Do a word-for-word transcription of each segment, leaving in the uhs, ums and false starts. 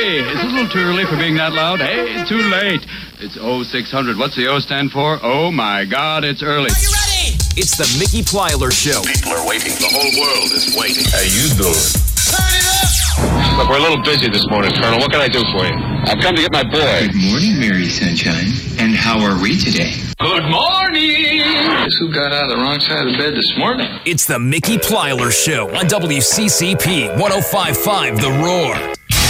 Hey, it's a little too early for being that loud. Hey, it's too late. It's oh six hundred. What's the O stand for? Oh, my God, it's early. Are you ready? It's the Mickey Plyler Show. People are waiting. The whole world is waiting. How you doing? Turn it up! Look, we're a little busy this morning, Colonel. What can I do for you? I've come to get my boy. Good morning, Mary Sunshine. And how are we today? Good morning. Guess who got out of the wrong side of the bed this morning? It's the Mickey Plyler Show on W C C P one oh five point five The Roar.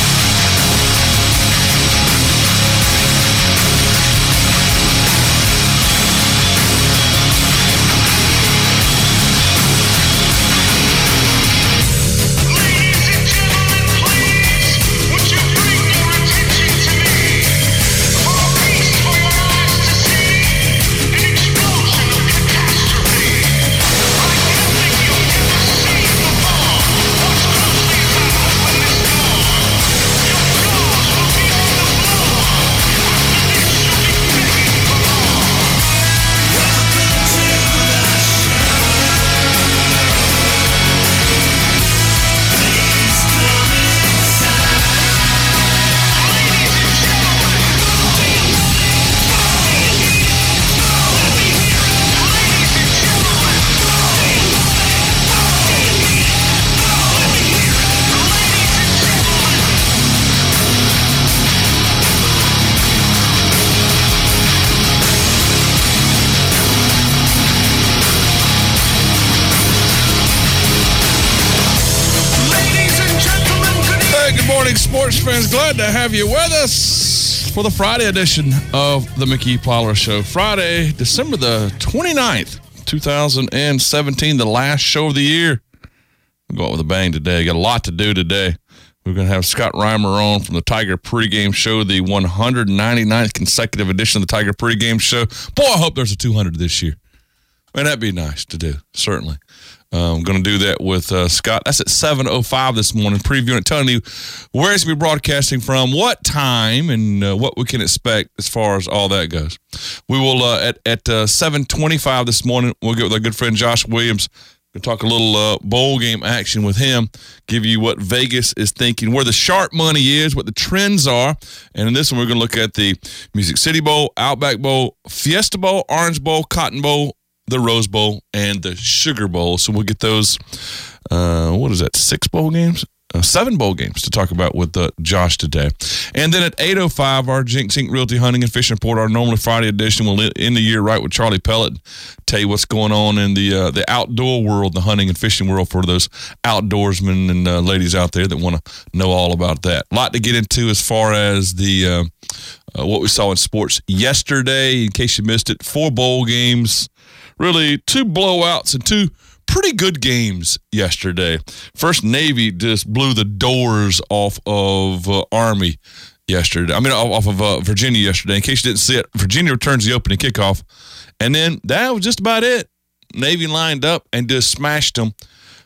Sports fans, glad to have you with us for the Friday edition of the Mickey Plyler Show. Friday, December the twenty-ninth, twenty seventeen, the last show of the year. We'll go out with a bang today. Got a lot to do today. We're going to have Scott Reimer on from the Tiger Pregame Show, the one hundred ninety-ninth consecutive edition of the Tiger Pregame Show. Boy, I hope there's a two hundred this year. Man, that'd be nice to do, certainly. I'm um, going to do that with uh, Scott. That's at seven oh five this morning, previewing it, telling you where it's going to be broadcasting from, what time, and uh, what we can expect as far as all that goes. We will, uh, at, at uh, seven twenty-five this morning, we'll get with our good friend Josh Williams. We'll talk a little uh, bowl game action with him, give you what Vegas is thinking, where the sharp money is, what the trends are. And in this one, we're going to look at the Music City Bowl, Outback Bowl, Fiesta Bowl, Orange Bowl, Cotton Bowl, the Rose Bowl, and the Sugar Bowl. So we'll get those, uh, what is that, six bowl games? Uh, seven bowl games to talk about with uh, Josh today. And then at eight oh five, our Jinx Incorporated Realty Hunting and Fishing Report, our normally Friday edition, will end the year right with Charlie Pellet. Tell you what's going on in the uh, the outdoor world, the hunting and fishing world, for those outdoorsmen and uh, ladies out there that want to know all about that. A lot to get into as far as the uh, uh, what we saw in sports yesterday. In case you missed it, four bowl games. Really, two blowouts and two pretty good games yesterday. First, Navy just blew the doors off of uh, Army yesterday. I mean, off of uh, Virginia yesterday. In case you didn't see it, Virginia returns the opening kickoff. And then that was just about it. Navy lined up and just smashed them.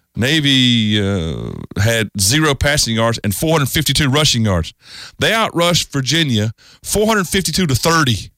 Navy uh, had zero passing yards and four hundred fifty-two rushing yards. They outrushed Virginia four hundred fifty-two to thirty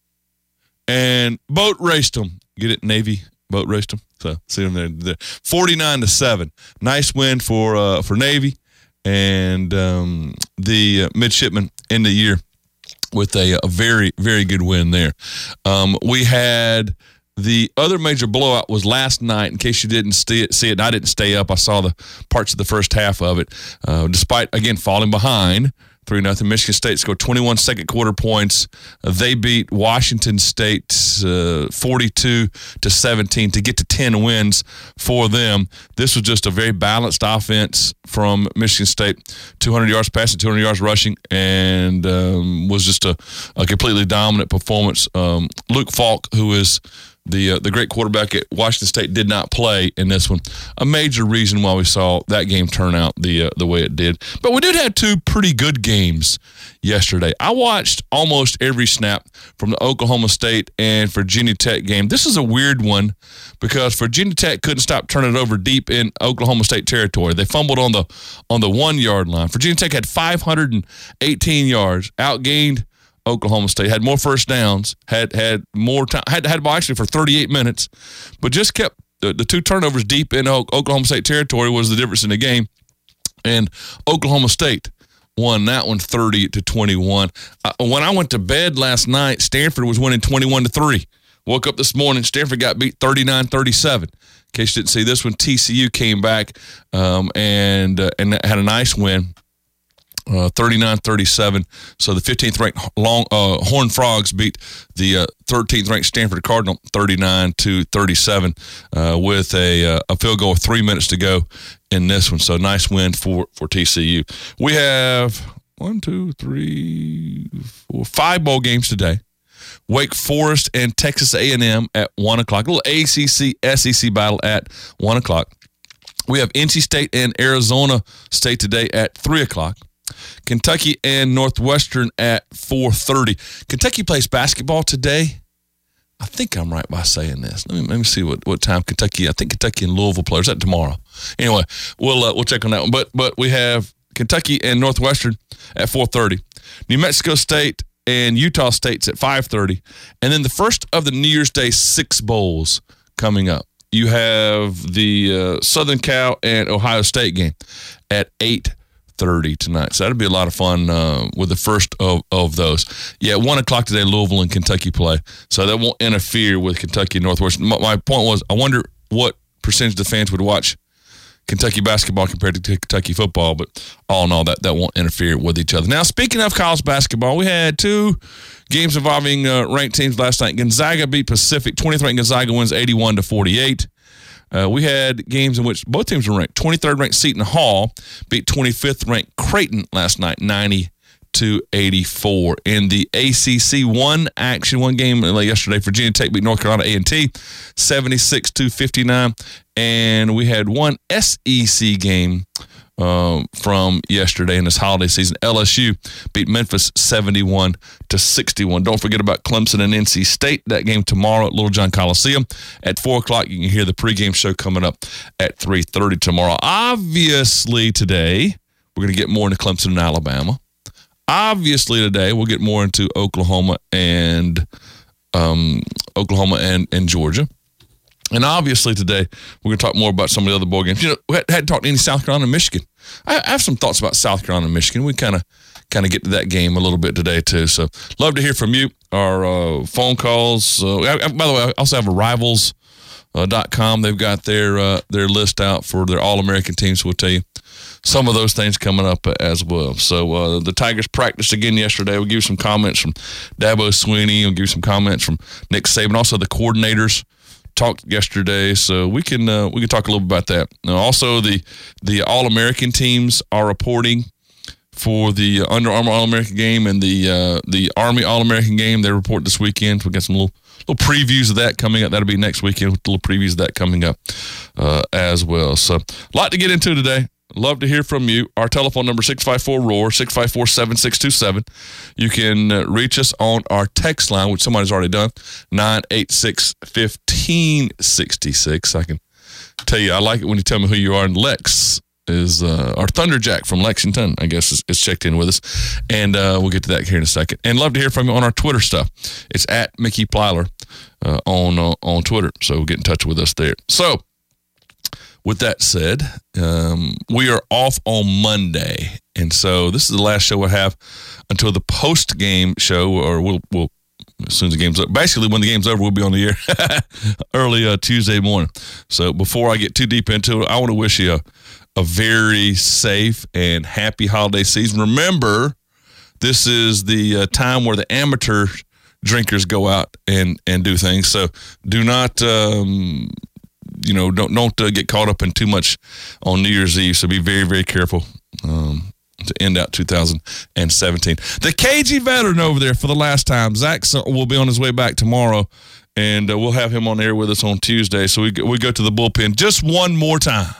and boat raced them. Get it, Navy boat raced them. So see them there, there. forty-nine to seven. Nice win for uh, for Navy, and um, the uh, midshipmen in the year with a, a very very good win there. Um, we had the other major blowout was last night. In case you didn't see it, see it, and I didn't stay up. I saw the parts of the first half of it. Uh, despite again falling behind three nothing, Michigan State scored twenty-one second quarter points. Uh, they beat Washington State uh, forty-two to seventeen to get to ten wins for them. This was just a very balanced offense from Michigan State. two hundred yards passing, two hundred yards rushing, and um, was just a, a completely dominant performance. Um, Luke Falk, who is The uh, the great quarterback at Washington State, did not play in this one. A major reason why we saw that game turn out the uh, the way it did. But we did have two pretty good games yesterday. I watched almost every snap from the Oklahoma State and Virginia Tech game. This is a weird one because Virginia Tech couldn't stop turning it over deep in Oklahoma State territory. They fumbled on the on the one yard line. Virginia Tech had five hundred eighteen yards, outgained Oklahoma State, had more first downs, had had more time, had had the ball actually for thirty-eight minutes, but just kept the, the two turnovers deep in Oklahoma State territory was the difference in the game. And Oklahoma State won that one thirty to twenty-one. Uh, when I went to bed last night, Stanford was winning twenty-one to three. Woke up this morning, Stanford got beat thirty-nine thirty-seven. In case you didn't see this one, T C U came back um, and uh, and had a nice win. Uh, thirty-nine thirty-seven. So the fifteenth ranked long uh, Horned Frogs beat the uh, thirteenth ranked Stanford Cardinal thirty-nine to thirty-seven uh, with a uh, a field goal with three minutes to go in this one. So nice win for, for T C U. We have one, two, three, four, five bowl games today. Wake Forest and Texas A and M at one o'clock. A little A C C S E C battle at one o'clock. We have N C State and Arizona State today at three o'clock. Kentucky and Northwestern at four thirty. Kentucky plays basketball today. I think I'm right by saying this. Let me, let me see what, what time Kentucky. I think Kentucky and Louisville play. Is that tomorrow? Anyway, we'll uh, we'll check on that one. But but we have Kentucky and Northwestern at four thirty. New Mexico State and Utah State's at five thirty. And then the first of the New Year's Day six bowls coming up. You have the uh, Southern Cal and Ohio State game at eight thirty tonight. So that'll be a lot of fun uh, with the first of, of those. Yeah, at one o'clock today, Louisville and Kentucky play. So that won't interfere with Kentucky and Northwestern. My, my point was, I wonder what percentage of the fans would watch Kentucky basketball compared to Kentucky football, but all in all, that, that won't interfere with each other. Now, speaking of college basketball, we had two games involving uh, ranked teams last night. Gonzaga beat Pacific. twentieth ranked Gonzaga wins eighty-one to forty-eight. Uh, we had games in which both teams were ranked. twenty-third ranked Seton Hall beat twenty-fifth ranked Creighton last night, ninety to eighty-four. In the A C C one action, one game yesterday, Virginia Tech beat North Carolina A and T, seventy-six to fifty-nine. And we had one S E C game um, from yesterday in this holiday season. L S U beat Memphis seventy-one to sixty-one. Don't forget about Clemson and N C State. That game tomorrow at Little John Coliseum at four o'clock. You can hear the pregame show coming up at three thirty tomorrow. Obviously today, we're going to get more into Clemson and Alabama. Obviously today, we'll get more into Oklahoma and um, Oklahoma and, and Georgia. And obviously today, we're going to talk more about some of the other bowl games. You know, we hadn't talked any South Carolina and Michigan. I, I have some thoughts about South Carolina and Michigan. We kind of kind of get to that game a little bit today, too. So love to hear from you. Our uh, phone calls. Uh, I, I, by the way, I also have a rivals dot com. They've got their, uh, their list out for their All-American teams. So we'll tell you some of those things coming up as well. So uh, the Tigers practiced again yesterday. We'll give you some comments from Dabo Swinney. We'll give you some comments from Nick Saban. Also, the coordinators talked yesterday, so we can uh, we can talk a little bit about that. Now, also, the the All-American teams are reporting for the Under Armour All-American game and the uh, the Army All-American game. They report this weekend. We got some little little previews of that coming up. That'll be next weekend with little previews of that coming up uh, as well. So, a lot to get into today. Love to hear from you. Our telephone number, six five four R O A R, six five four, seven six two seven. You can uh, reach us on our text line, which somebody's already done, nine eight six, one five six six. I can tell you, I like it when you tell me who you are. And Lex is uh, our Thunderjack from Lexington, I guess, is, is checked in with us. And uh, we'll get to that here in a second. And love to hear from you on our Twitter stuff. It's at Mickey Plyler uh, on, uh, on Twitter. So get in touch with us there. So, with that said, um, we are off on Monday, and so this is the last show we'll have until the post-game show, or we'll, we'll as soon as the game's over. Basically, when the game's over, we'll be on the air early uh, Tuesday morning. So before I get too deep into it, I want to wish you a, a very safe and happy holiday season. Remember, this is the uh, time where the amateur drinkers go out and, and do things, so do not... Um, You know, don't don't uh, get caught up in too much on New Year's Eve. So be very, very careful um, to end out two thousand seventeen. The K G veteran over there for the last time, Zach, will be on his way back tomorrow, and uh, we'll have him on air with us on Tuesday. So we we go to the bullpen just one more time,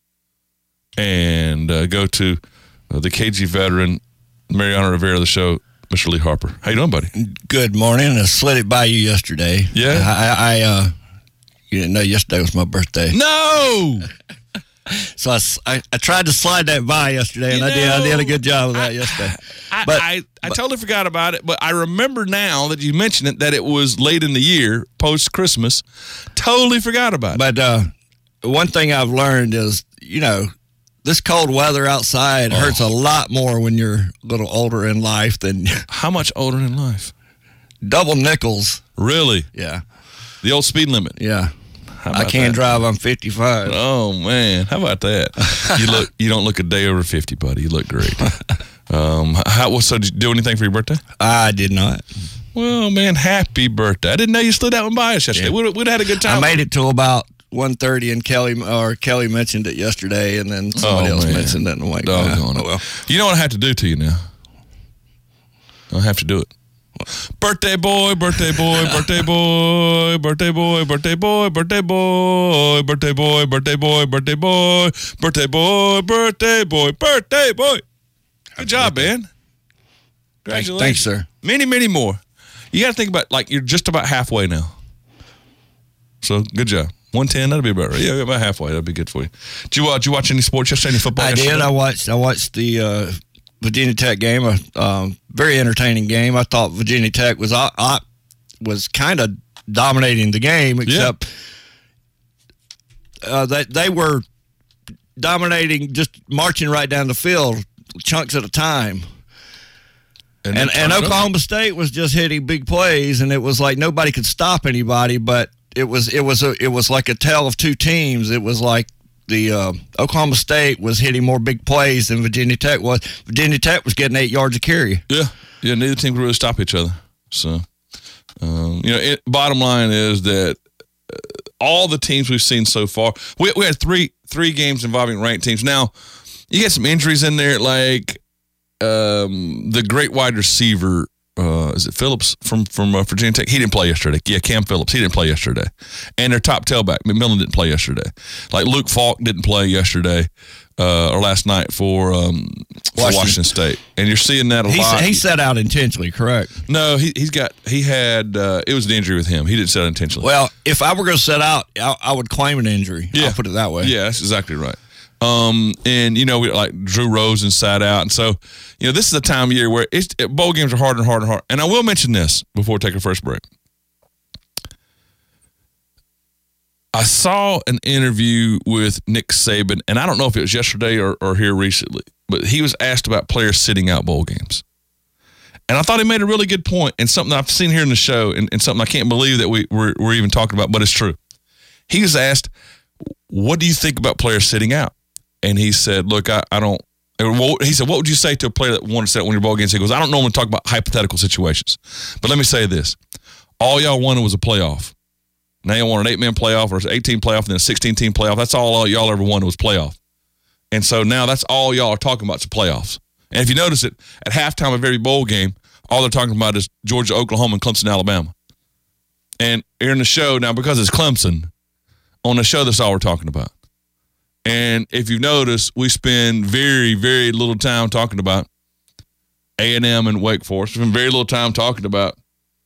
and uh, go to uh, the K G veteran, Mariano Rivera, the show. Mister Lee Harper, how you doing, buddy? Good morning. I slid it by you yesterday. Yeah, I. I uh, You didn't know yesterday was my birthday. No! So I, I, I tried to slide that by yesterday, and you I know, did I did a good job of that I, yesterday. I, but, I, I but, totally forgot about it, but I remember now that you mentioned it, that it was late in the year, post-Christmas. Totally forgot about it. But uh, one thing I've learned is, you know, this cold weather outside Oh. hurts a lot more when you're a little older in life than How much older in life? double nickels. Really? Yeah, The old speed limit. yeah. How I about can't that? drive. I'm fifty-five. Oh man, how about that? You look. You don't look a day over fifty, buddy. You look great. Um, how? So did you do anything for your birthday? I did not. Well, man, happy birthday! I didn't know you slid that one by us yesterday. Yeah. We'd, we'd had a good time. I made it till about one thirty, and Kelly or Kelly mentioned it yesterday, and then somebody Oh, else man. mentioned it. And I'm like, Doggone ah, it. oh, well. You know what I have to do to you now? I have to do it. Birthday boy, birthday boy, birthday boy, birthday boy, birthday boy, birthday boy, birthday boy, birthday boy, birthday boy, birthday boy, birthday boy, birthday boy. Good job, man. Thanks, Congratulations. thanks, sir. Many, many more. You got to think about, like, you're just about halfway now. So, good job. one ten, that'll be about right. Yeah, about halfway. That'll be good for you. Did you, uh, did you watch any sports yesterday? Any football I yesterday? did. I watched. I watched the uh, Virginia Tech game. A um, very entertaining game. I thought Virginia Tech was uh, uh, was kind of dominating the game, except uh, that they were dominating, just marching right down the field, chunks at a time. And, and, and Oklahoma State was just hitting big plays, and it was like nobody could stop anybody. But it was it was a it was like a tale of two teams. It was like the uh, Oklahoma State was hitting more big plays than Virginia Tech was. Virginia Tech was getting eight yards a carry. Yeah, yeah. Neither team could really stop each other. So, um, you know, it, bottom line is that uh, all the teams we've seen so far, we we had three three games involving ranked teams. Now, you get some injuries in there, like. Um, the great wide receiver, uh, is it Phillips from from uh, Virginia Tech? He didn't play yesterday. Yeah, Cam Phillips. He didn't play yesterday. And their top tailback, McMillan, didn't play yesterday. Like Luke Falk didn't play yesterday uh, or last night for, um, for Washington. Washington State. And you're seeing that a He lot. he set out intentionally, correct? No, he he's got he had uh, it was an injury with him. He didn't set out intentionally. Well, if I were going to set out, I, I would claim an injury. Yeah. I'll put it that way. Yeah, that's exactly right. Um, and you know, we like Drew Rosen sat out, and so you know, this is the time of year where it's, bowl games are harder and harder and harder. And I will mention this before we take our first break. I saw an interview with Nick Saban, and I don't know if it was yesterday or, or here recently, but he was asked about players sitting out bowl games. And I thought he made a really good point, and something I've seen here in the show, and, and something I can't believe that we, we're, we're even talking about, but it's true. He was asked, what do you think about players sitting out? And he said, look, I, I don't, he said, what would you say to a player that wanted to sit out when your ball games? He goes, I don't normally talk about hypothetical situations, but let me say this. All y'all wanted was a playoff. Now you want an eight-man playoff or an eighteen playoff and then a sixteen-team playoff. That's all y'all ever wanted was playoff. And so now that's all y'all are talking about is the playoffs. And if you notice it, at halftime of every bowl game, all they're talking about is Georgia, Oklahoma, and Clemson, Alabama. And here in the show, now because it's Clemson, on the show, that's all we're talking about. And if you've noticed, we spend very, very little time talking about A and M and Wake Forest. We spend very little time talking about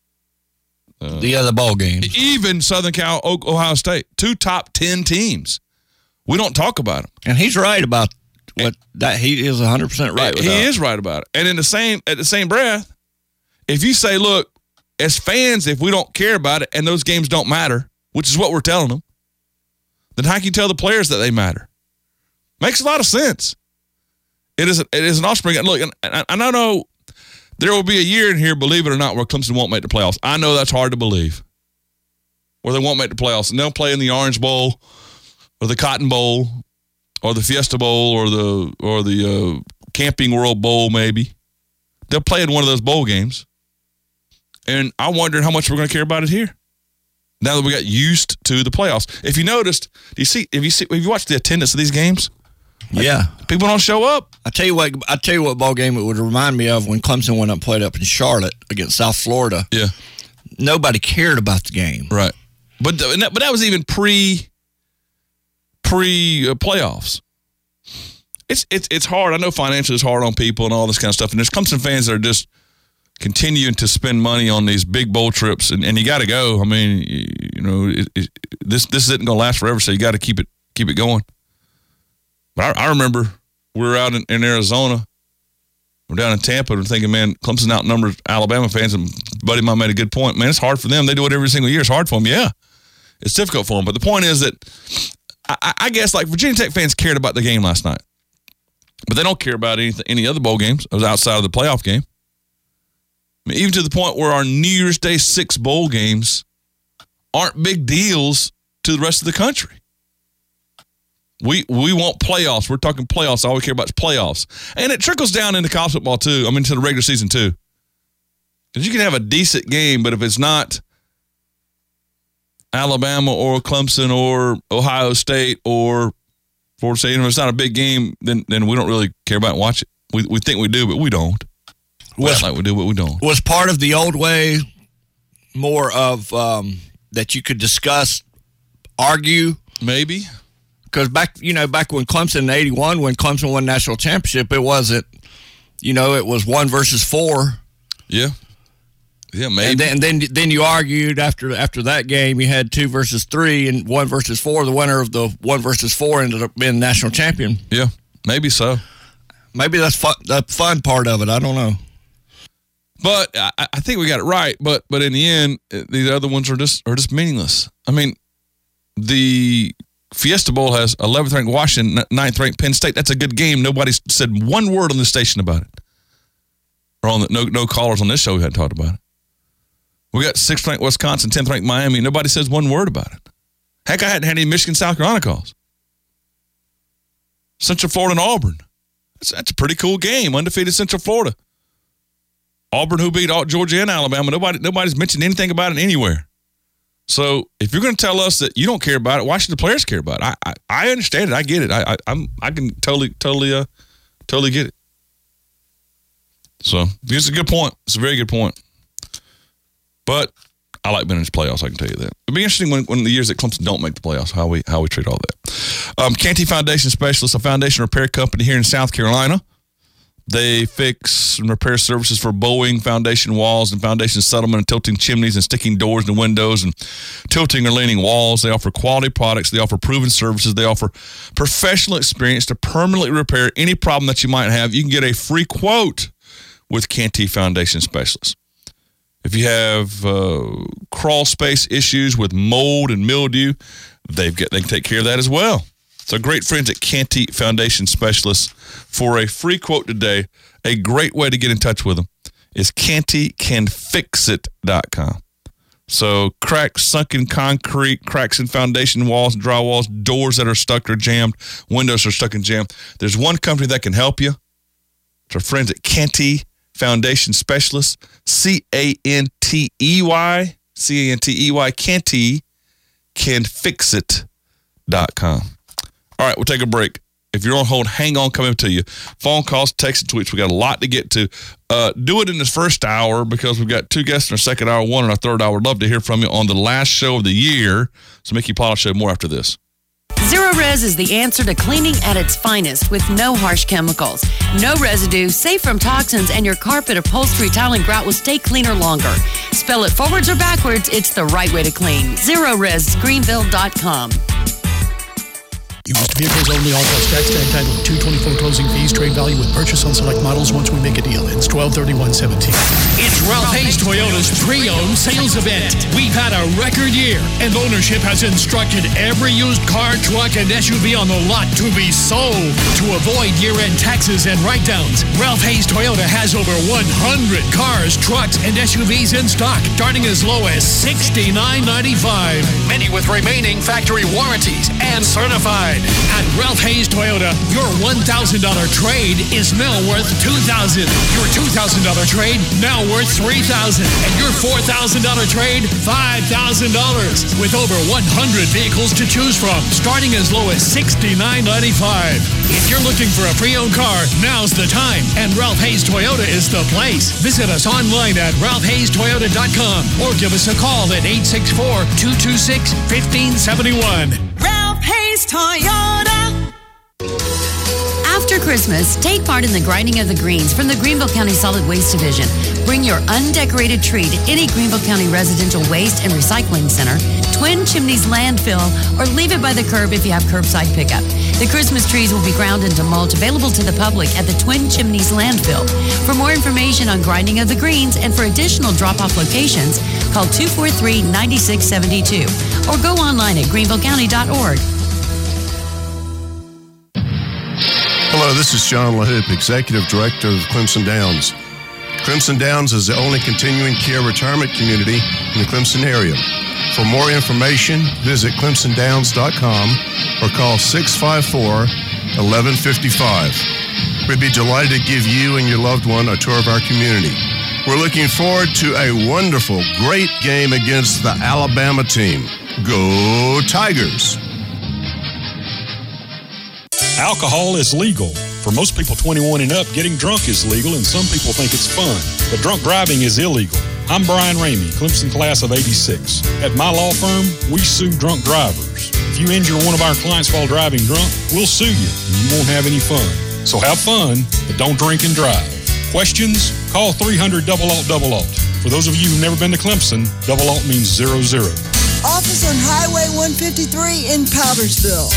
Uh, the other ball games. even Southern Cal, Ohio State, two top ten teams. We don't talk about them. And he's right about what that he is one hundred percent right with He that. is right about it. And in the same at the same breath, if you say, look, as fans, if we don't care about it and those games don't matter, which is what we're telling them, then how can you tell the players that they matter? Makes a lot of sense. It is, it is an offspring. Look, and I, I don't know, there will be a year in here, believe it or not, where Clemson won't make the playoffs. I know that's hard to believe. Where they won't make the playoffs. And they'll play in the Orange Bowl or the Cotton Bowl or the Fiesta Bowl or the or the uh, Camping World Bowl maybe. They'll play in one of those bowl games. And I wonder how much we're going to care about it here. Now that we got used to the playoffs. If you noticed, do you see if you see if you watch the attendance of these games? Yeah. People don't show up. I tell you what I tell you what ball game it would remind me of when Clemson went up and played up in Charlotte against South Florida. Yeah. Nobody cared about the game. Right. But th- but that was even pre pre uh, playoffs. It's it's it's hard. I know financially it's hard on people and all this kind of stuff. And there's Clemson fans that are just continuing to spend money on these big bowl trips, and, and you got to go. I mean, you, you know, it, it, this this isn't going to last forever, so you got to keep it keep it going. But I, I remember we were out in, in Arizona, we're down in Tampa, and we're thinking, man, Clemson outnumbers Alabama fans, and Buddy Mine made a good point. Man, it's hard for them. They do it every single year. It's hard for them. Yeah, it's difficult for them. But the point is that I, I guess like Virginia Tech fans cared about the game last night. But they don't care about anything, any other bowl games outside of the playoff game. I mean, even to the point where our New Year's Day six bowl games aren't big deals to the rest of the country. We we want playoffs. We're talking playoffs. All we care about is playoffs. And it trickles down into college football, too. I mean, to the regular season, too. Because you can have a decent game, but if it's not Alabama or Clemson or Ohio State or Florida State, if it's not a big game, then then we don't really care about it and watch it. We we think we do, but we don't. We act like we do, but we don't. Was part of the old way more of um, that you could discuss, argue? Maybe. Because back, you know, back when Clemson in eighty-one, when Clemson won national championship, it wasn't, you know, it was one versus four. Yeah. Yeah, maybe. And then, and then, then you argued after after that game, you had two versus three and one versus four. The winner of the one versus four ended up being national champion. Yeah, maybe so. Maybe that's fun, the fun part of it. I don't know. But I, I think we got it right. But but in the end, these other ones are just are just meaningless. I mean, the Fiesta Bowl has eleventh ranked Washington, ninth ranked Penn State. That's a good game. Nobody said one word on the station about it. Or on the, no no callers on this show who had talked about it. We got sixth ranked Wisconsin, tenth ranked Miami. Nobody says one word about it. Heck, I hadn't had any Michigan, South Carolina calls. Central Florida and Auburn. That's, that's a pretty cool game. Undefeated Central Florida. Auburn, who beat all, Georgia and Alabama. Nobody nobody's mentioned anything about it anywhere. So if you're going to tell us that you don't care about it, why should the players care about it? I I, I understand it. I get it. I, I I'm I can totally totally uh totally get it. So it's a good point. It's a very good point. But I like being in the playoffs, I can tell you that. It'll be interesting when, when the years that Clemson don't make the playoffs, how we how we treat all that. Um, Canty Foundation Specialists, a foundation repair company here in South Carolina. They fix and repair services for bowing, foundation walls, and foundation settlement, and tilting chimneys, and sticking doors and windows, and tilting or leaning walls. They offer quality products. They offer proven services. They offer professional experience to permanently repair any problem that you might have. You can get a free quote with Canty Foundation Specialists. If you have uh, crawl space issues with mold and mildew, they've got, they can take care of that as well. So great friends at Canty Foundation Specialists. For a free quote today, a great way to get in touch with them is canty can fix it dot com. So cracks, sunken concrete, cracks in foundation walls, drywalls, doors that are stuck or jammed, windows are stuck and jammed. There's one company that can help you. It's our friends at Canty Foundation Specialists, C A N T E Y, C A N T E Y, Canty can fix it dot com. All right, we'll take a break. If you're on hold, hang on, coming to you. Phone calls, texts, and tweets. We got a lot to get to. Uh, do it in this first hour because we've got two guests in our second hour, one in our third hour. I'd love to hear from you on the last show of the year. So Mickey Pollard Show, more after this. Zerorez is the answer to cleaning at its finest with no harsh chemicals. No residue, safe from toxins, and your carpet, upholstery, tile, and grout will stay cleaner longer. Spell it forwards or backwards, it's the right way to clean. Zerorez Greenville dot com. Used vehicles only, all plus tax tag title two twenty-four closing fees, trade value with purchase on select models once we make a deal. It's twelve thirty-one seventeen. It's Ralph Hayes Toyota's pre-owned sales event. We've had a record year, and ownership has instructed every used car, truck, and S U V on the lot to be sold. To avoid year-end taxes and write-downs, Ralph Hayes Toyota has over one hundred cars, trucks, and S U Vs in stock, starting as low as sixty-nine ninety-five. Many with remaining factory warranties and certified. At Ralph Hayes Toyota, your one thousand dollars trade is now worth two thousand dollars. Your two thousand dollars trade now worth three thousand dollars. And your four thousand dollars trade, five thousand dollars. With over one hundred vehicles to choose from, starting as low as sixty-nine ninety-five. If you're looking for a pre-owned car, now's the time. And Ralph Hayes Toyota is the place. Visit us online at ralph hayes toyota dot com or give us a call at eight six four, two two six, one five seven one. Ralph Hayes Toyota. After Christmas, take part in the grinding of the greens from the Greenville County Solid Waste Division. Bring your undecorated tree to any Greenville County Residential Waste and Recycling Center, Twin Chimneys Landfill, or leave it by the curb if you have curbside pickup. The Christmas trees will be ground into mulch available to the public at the Twin Chimneys Landfill. For more information on grinding of the greens and for additional drop-off locations, call two four three, nine six seven two or go online at greenville county dot org. Hello, this is Sean LaHoop, Executive Director of Clemson Downs. Clemson Downs is the only continuing care retirement community in the Clemson area. For more information, visit clemson downs dot com or call six five four, one one five five. We'd be delighted to give you and your loved one a tour of our community. We're looking forward to a wonderful, great game against the Alabama team. Go Tigers! Alcohol is legal. For most people twenty-one and up, getting drunk is legal, and some people think it's fun. But drunk driving is illegal. I'm Brian Ramey, Clemson class of eighty-six. At my law firm, we sue drunk drivers. If you injure one of our clients while driving drunk, we'll sue you, and you won't have any fun. So have fun, but don't drink and drive. Questions? Call three hundred double alt double alt. For those of you who've never been to Clemson, double alt means zero zero. Office on Highway one fifty-three in Powdersville.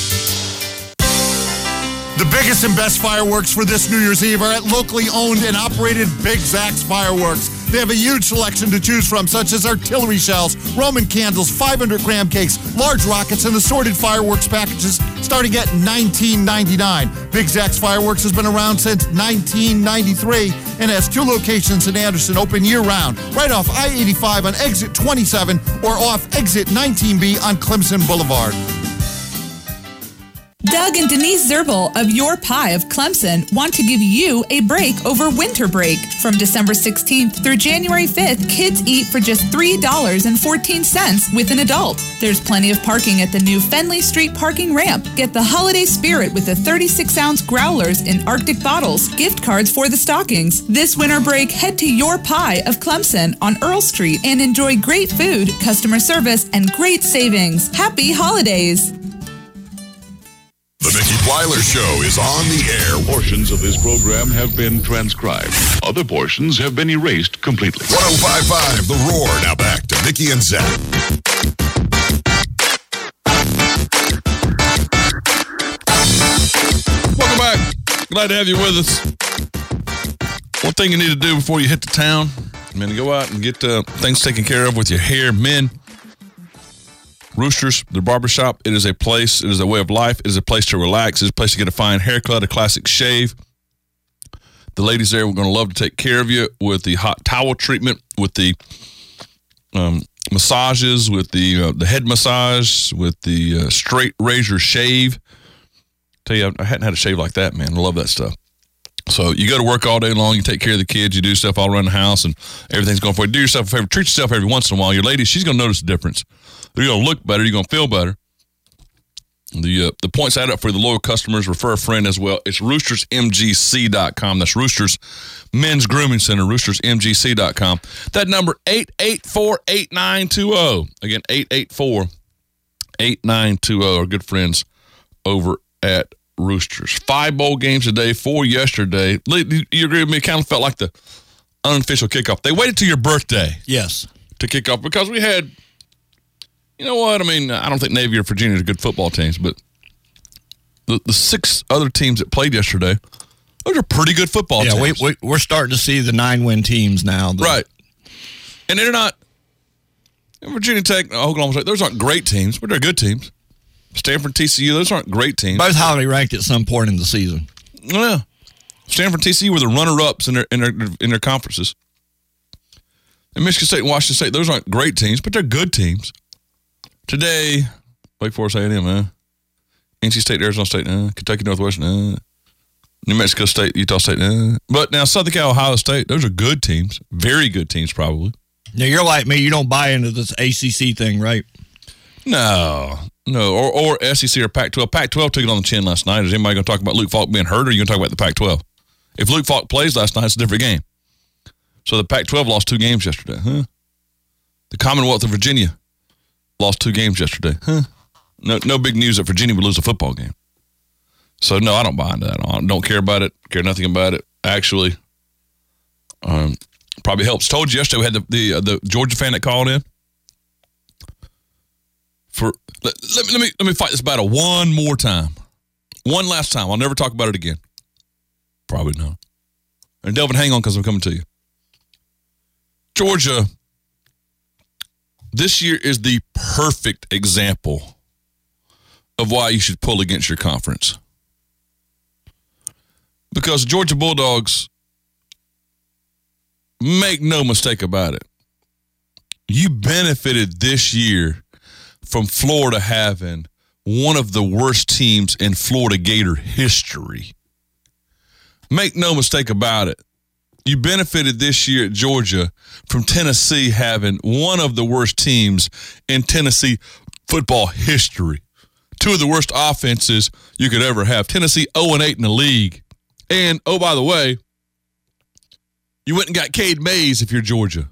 The biggest and best fireworks for this New Year's Eve are at locally owned and operated Big Zach's Fireworks. They have a huge selection to choose from, such as artillery shells, Roman candles, five hundred gram cakes, large rockets, and assorted fireworks packages starting at nineteen ninety-nine. Big Zach's Fireworks has been around since nineteen ninety-three and has two locations in Anderson, open year-round, right off I eighty-five on exit twenty-seven or off exit nineteen B on Clemson Boulevard. Doug and Denise Zerbel of Your Pie of Clemson want to give you a break over winter break. From December sixteenth through January fifth, kids eat for just three dollars and fourteen cents with an adult. There's plenty of parking at the new Fenley Street parking ramp. Get the holiday spirit with the thirty-six ounce growlers in Arctic bottles, gift cards for the stockings. This winter break, head to Your Pie of Clemson on Earl Street and enjoy great food, customer service, and great savings. Happy holidays! The Mickey Plyler Show is on the air. Portions of this program have been transcribed. Other portions have been erased completely. one oh five point five The Roar. Now back to Mickey and Zach. Welcome back. Glad to have you with us. One thing you need to do before you hit the town, I mean, go out and get uh, things taken care of with your hair. Men, Roosters, the barbershop, it is a place, it is a way of life, it is a place to relax, it is a place to get a fine haircut, a classic shave. The ladies there are going to love to take care of you with the hot towel treatment, with the um, massages, with the uh, the head massage, with the uh, straight razor shave. Tell you, I hadn't had a shave like that, man. I love that stuff. So you go to work all day long, you take care of the kids, you do stuff all around the house, and everything's going for you. Do yourself a favor, treat yourself every once in a while. Your lady, she's going to notice the difference. You're going to look better, you're going to feel better. The uh, the points add up for the loyal customers. Refer a friend as well. It's roosters m g c dot com. That's Roosters Men's Grooming Center, roosters m g c dot com. That number, eight eight four, eight nine two zero. Again, eight eight four, eight nine two zero. Our good friends over at Roosters. Five bowl games today, four yesterday. You agree with me? It kind of felt like the unofficial kickoff. They waited till your birthday. Yes. To kick off because we had, you know what? I mean, I don't think Navy or Virginia are good football teams, but the, the six other teams that played yesterday, those are pretty good football yeah, teams. Yeah, we, we, we're starting to see the nine-win teams now. The, right. And they're not, Virginia Tech, Oklahoma State, those aren't great teams, but they're good teams. Stanford, T C U, those aren't great teams. Both highly ranked at some point in the season. Yeah. Stanford, T C U were the runner-ups in their, in their, in their conferences. And Michigan State and Washington State, those aren't great teams, but they're good teams. Today, Wake Forest A and M, uh, N C State, Arizona State, uh, Kentucky Northwestern, uh, New Mexico State, Utah State. Uh. But now Southern Cal, Ohio State, those are good teams, very good teams probably. Now, you're like me. You don't buy into this A C C thing, right? No, no, or, or S E C or Pac twelve. Pac twelve took it on the chin last night. Is anybody going to talk about Luke Falk being hurt, or are you going to talk about the Pac twelve? If Luke Falk plays last night, it's a different game. So the Pac twelve lost two games yesterday. Huh? The Commonwealth of Virginia lost two games yesterday. Huh? No, no big news that Virginia would lose a football game. So, no, I don't buy into that. I don't care about it, care nothing about it. Actually, um, probably helps. Told you yesterday we had the, the, uh, the Georgia fan that called in. For let, let, me, let, me, let me fight this battle one more time. One last time. I'll never talk about it again. Probably not. And Delvin, hang on because I'm coming to you. Georgia, this year is the perfect example of why you should pull against your conference. Because Georgia Bulldogs, make no mistake about it, you benefited this year from Florida having one of the worst teams in Florida Gator history. Make no mistake about it. You benefited this year at Georgia from Tennessee having one of the worst teams in Tennessee football history. Two of the worst offenses you could ever have. Tennessee oh and eight in the league. And, oh, by the way, you went and got Cade Mays if you're Georgia.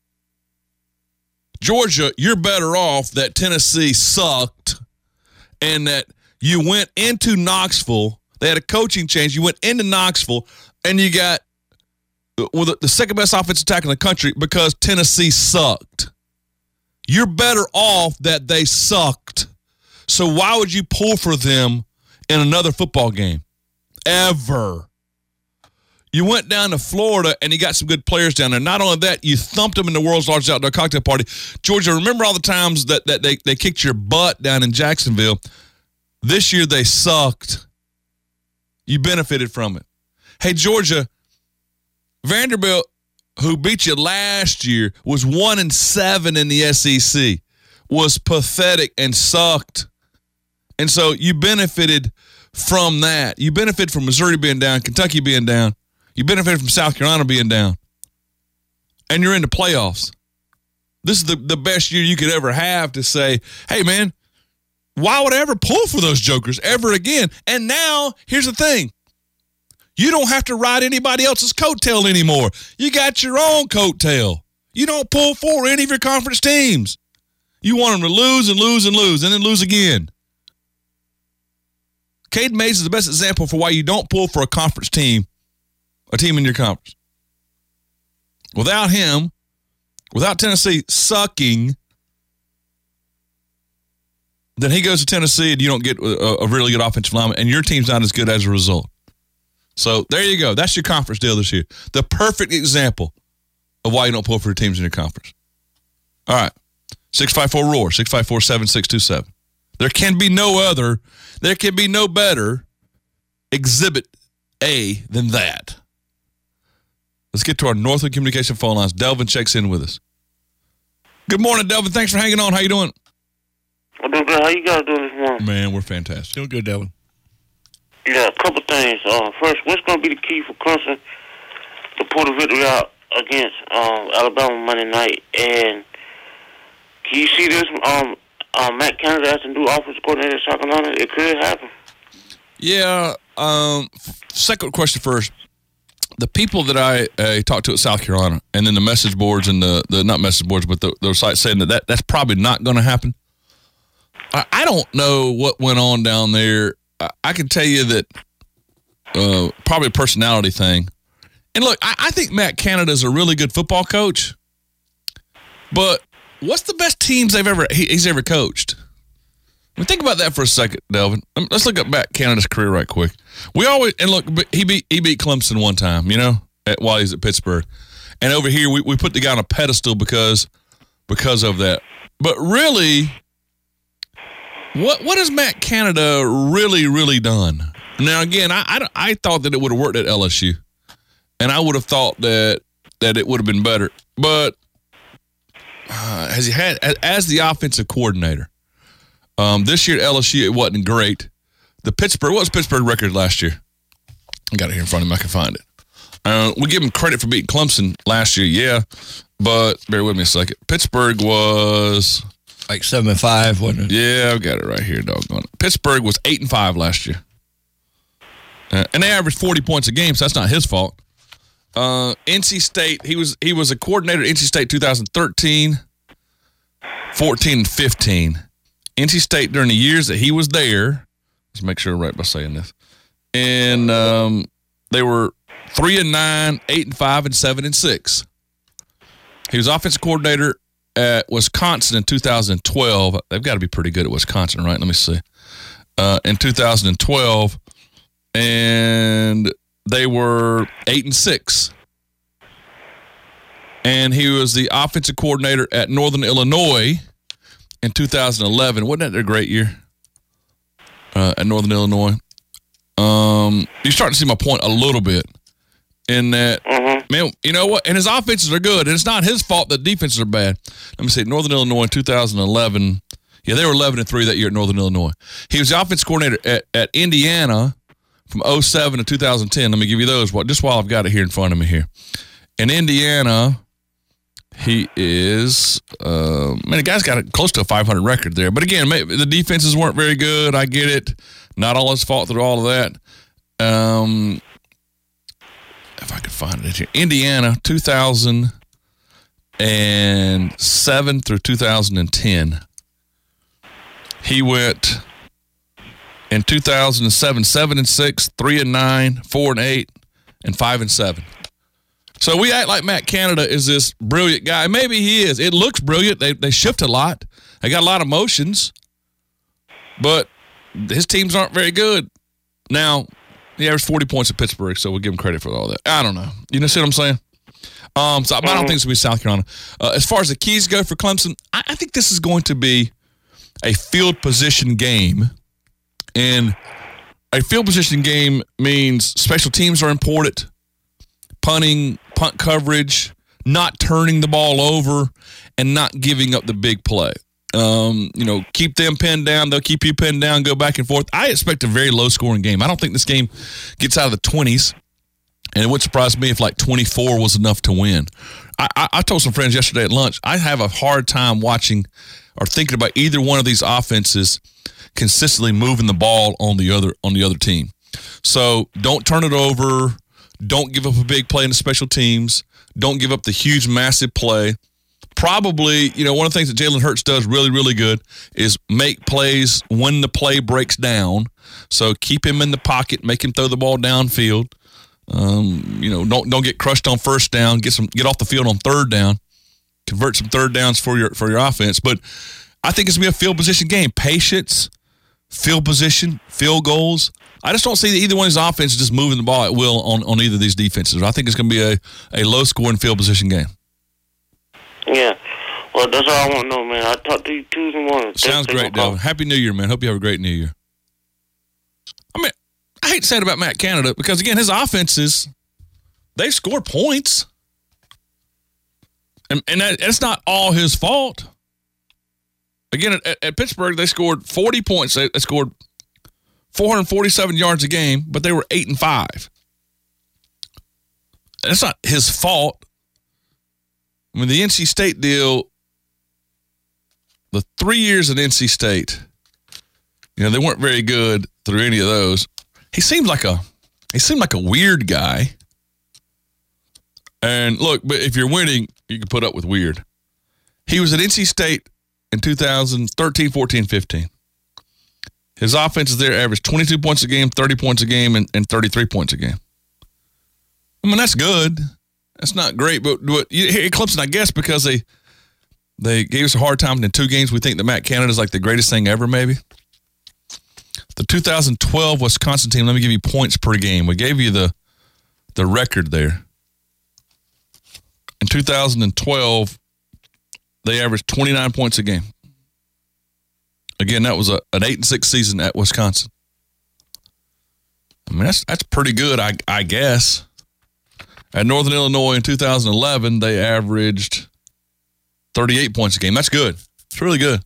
Georgia, you're better off that Tennessee sucked and that you went into Knoxville. They had a coaching change. You went into Knoxville, and you got well, the, the second best offensive attack in the country because Tennessee sucked. You're better off that they sucked. So why would you pull for them in another football game? Ever. You went down to Florida, and you got some good players down there. Not only that, you thumped them in the world's largest outdoor cocktail party. Georgia, remember all the times that, that they, they kicked your butt down in Jacksonville? This year they sucked. You benefited from it. Hey, Georgia, Vanderbilt, who beat you last year, was one and seven in the S E C, was pathetic and sucked. And so you benefited from that. You benefited from Missouri being down, Kentucky being down. You benefited from South Carolina being down. And you're in the playoffs. This is the, the best year you could ever have to say, hey, man, why would I ever pull for those jokers ever again? And now, here's the thing. You don't have to ride anybody else's coattail anymore. You got your own coattail. You don't pull for any of your conference teams. You want them to lose and lose and lose and then lose again. Cade Mays is the best example for why you don't pull for a conference team, a team in your conference. Without him, without Tennessee sucking, then he goes to Tennessee and you don't get a, a really good offensive lineman, and your team's not as good as a result. So there you go. That's your conference deal this year. The perfect example of why you don't pull for your teams in your conference. All right. six five four R O A R, six five four, seven six two seven. There can be no other, there can be no better exhibit A than that. Let's get to our Northland Communication phone lines. Delvin checks in with us. Good morning, Delvin. Thanks for hanging on. How you doing? I'm doing good. How you guys doing this morning? Man, we're fantastic. Doing good, Delvin. Yeah, a couple things. Uh, first, what's going to be the key for Clemson to pull the victory out against um, Alabama Monday night? And can you see this? Um, uh, Matt Canada as the new offensive coordinator at South Carolina? It could happen. Yeah. Um, second question first. The people that I uh, talked to at South Carolina, and then the message boards and the, the not message boards, but the, those sites saying that, that that's probably not going to happen. I, I don't know what went on down there. I, I can tell you that uh, probably a personality thing. And look, I, I think Matt Canada's a really good football coach, but what's the best teams they've ever he, he's ever coached? I mean, think about that for a second, Delvin. Let's look at Matt Canada's career right quick. We always and look, he beat he beat Clemson one time, you know, at, while he's at Pittsburgh, and over here we, we put the guy on a pedestal because because of that. But really, what what has Matt Canada really really done? Now again, I I, I thought that it would have worked at L S U, and I would have thought that that it would have been better. But uh, has he had as the offensive coordinator? Um, this year at L S U, it wasn't great. The Pittsburgh, what was Pittsburgh record last year? I got it here in front of me. I can find it. Uh, we give him credit for beating Clemson last year, yeah, but bear with me a second. Pittsburgh was like seven and five, wasn't it? Yeah, I've got it right here, doggone it. Pittsburgh was eight and five last year, uh, and they averaged forty points a game, so that's not his fault. Uh, N C State, he was he was a coordinator at N C State twenty thirteen, fourteen, and fifteen. N C State during the years that he was there, let's make sure I'm right by saying this, and um, they were three and nine, eight and five, and seven and six. He was offensive coordinator at Wisconsin in two thousand twelve. They've got to be pretty good at Wisconsin, right? Let me see. Uh, in two thousand twelve, and they were eight and six. And he was the offensive coordinator at Northern Illinois in two thousand eleven. Wasn't that a great year uh, at Northern Illinois? Um, you're starting to see my point a little bit in that, mm-hmm. man, you know what? And his offenses are good, and it's not his fault that defenses are bad. Let me see, Northern Illinois in two thousand eleven, yeah, they were eleven and three that year at Northern Illinois. He was the offense coordinator at, at Indiana from oh seven to two thousand ten. Let me give you those just while I've got it here in front of me here. In Indiana, he is, uh, man, the guy's got a, close to a five hundred record there. But again, maybe the defenses weren't very good. I get it. Not all his fault through all of that. Um, if I could find it here. Indiana, two thousand seven through two thousand ten. He went in two thousand seven, seven and six, three and nine, four and eight, and five and seven. So we act like Matt Canada is this brilliant guy. Maybe he is. It looks brilliant. They they shift a lot. They got a lot of motions, but his teams aren't very good. Now, he averaged forty points at Pittsburgh, so we'll give him credit for all that. I don't know. You know see what I'm saying? Um, so I don't think it's going to be South Carolina. Uh, as far as the keys go for Clemson, I, I think this is going to be a field position game. And a field position game means special teams are important, punting, punt coverage, not turning the ball over, and not giving up the big play. Um, you know, keep them pinned down. They'll keep you pinned down, go back and forth. I expect a very low-scoring game. I don't think this game gets out of the twenties, and it wouldn't surprise me if like twenty-four was enough to win. I, I, I told some friends yesterday at lunch, I have a hard time watching or thinking about either one of these offenses consistently moving the ball on the other on the other team. So don't turn it over. Don't give up a big play in the special teams. Don't give up the huge, massive play. Probably, you know, one of the things that Jalen Hurts does really, really good is make plays when the play breaks down. So keep him in the pocket, make him throw the ball downfield. Um, you know, don't don't get crushed on first down. Get some get off the field on third down. Convert some third downs for your for your offense. But I think it's gonna be a field position game. Patience, field position, field goals. I just don't see either one of these offenses just moving the ball at will on, on either of these defenses. I think it's going to be a, a low-scoring field position game. Yeah. Well, that's all I want to know, man. I'll talk to you Tuesday morning. Sounds great, Delvin. Happy New Year, man. Hope you have a great New Year. I mean, I hate to say it about Matt Canada because, again, his offenses, they score points. And, and that, that's not all his fault. Again, at, at Pittsburgh, they scored forty points. They, they scored four hundred forty-seven yards a game, but they were eight and five. That's not his fault. I mean, the N C State deal, the three years at N C State, you know, they weren't very good through any of those. He seemed like a, he seemed like a weird guy. And look, but if you're winning, you can put up with weird. He was at N C State in two thousand thirteen, fourteen, fifteen. His offenses there averaged twenty-two points a game, thirty points a game, and, and thirty-three points a game. I mean, that's good. That's not great, but, but here at Clemson, I guess, because they they gave us a hard time in two games, we think that Matt Canada is like the greatest thing ever, maybe. The two thousand twelve Wisconsin team, let me give you points per game. We gave you the the record there. In two thousand twelve, they averaged twenty-nine points a game. Again, that was a, an eight and six season at Wisconsin. I mean, that's that's pretty good, I I guess. At Northern Illinois in two thousand eleven, they averaged thirty-eight points a game. That's good. It's really good.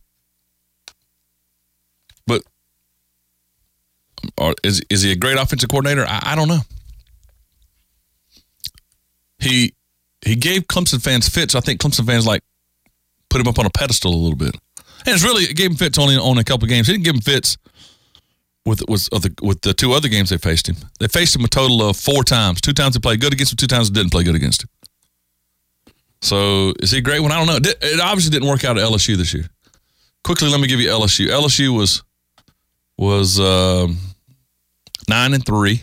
But are, is is he a great offensive coordinator? I, I don't know. He he gave Clemson fans fits. I think Clemson fans like put him up on a pedestal a little bit. And it's really, it gave him fits only on a couple of games. He didn't give him fits with with, the, with the two other games they faced him. They faced him a total of four times. Two times they played good against him, two times they didn't play good against him. So is he a great one? I don't know. It obviously didn't work out at L S U this year. Quickly, let me give you L S U. L S U was was um, nine and three,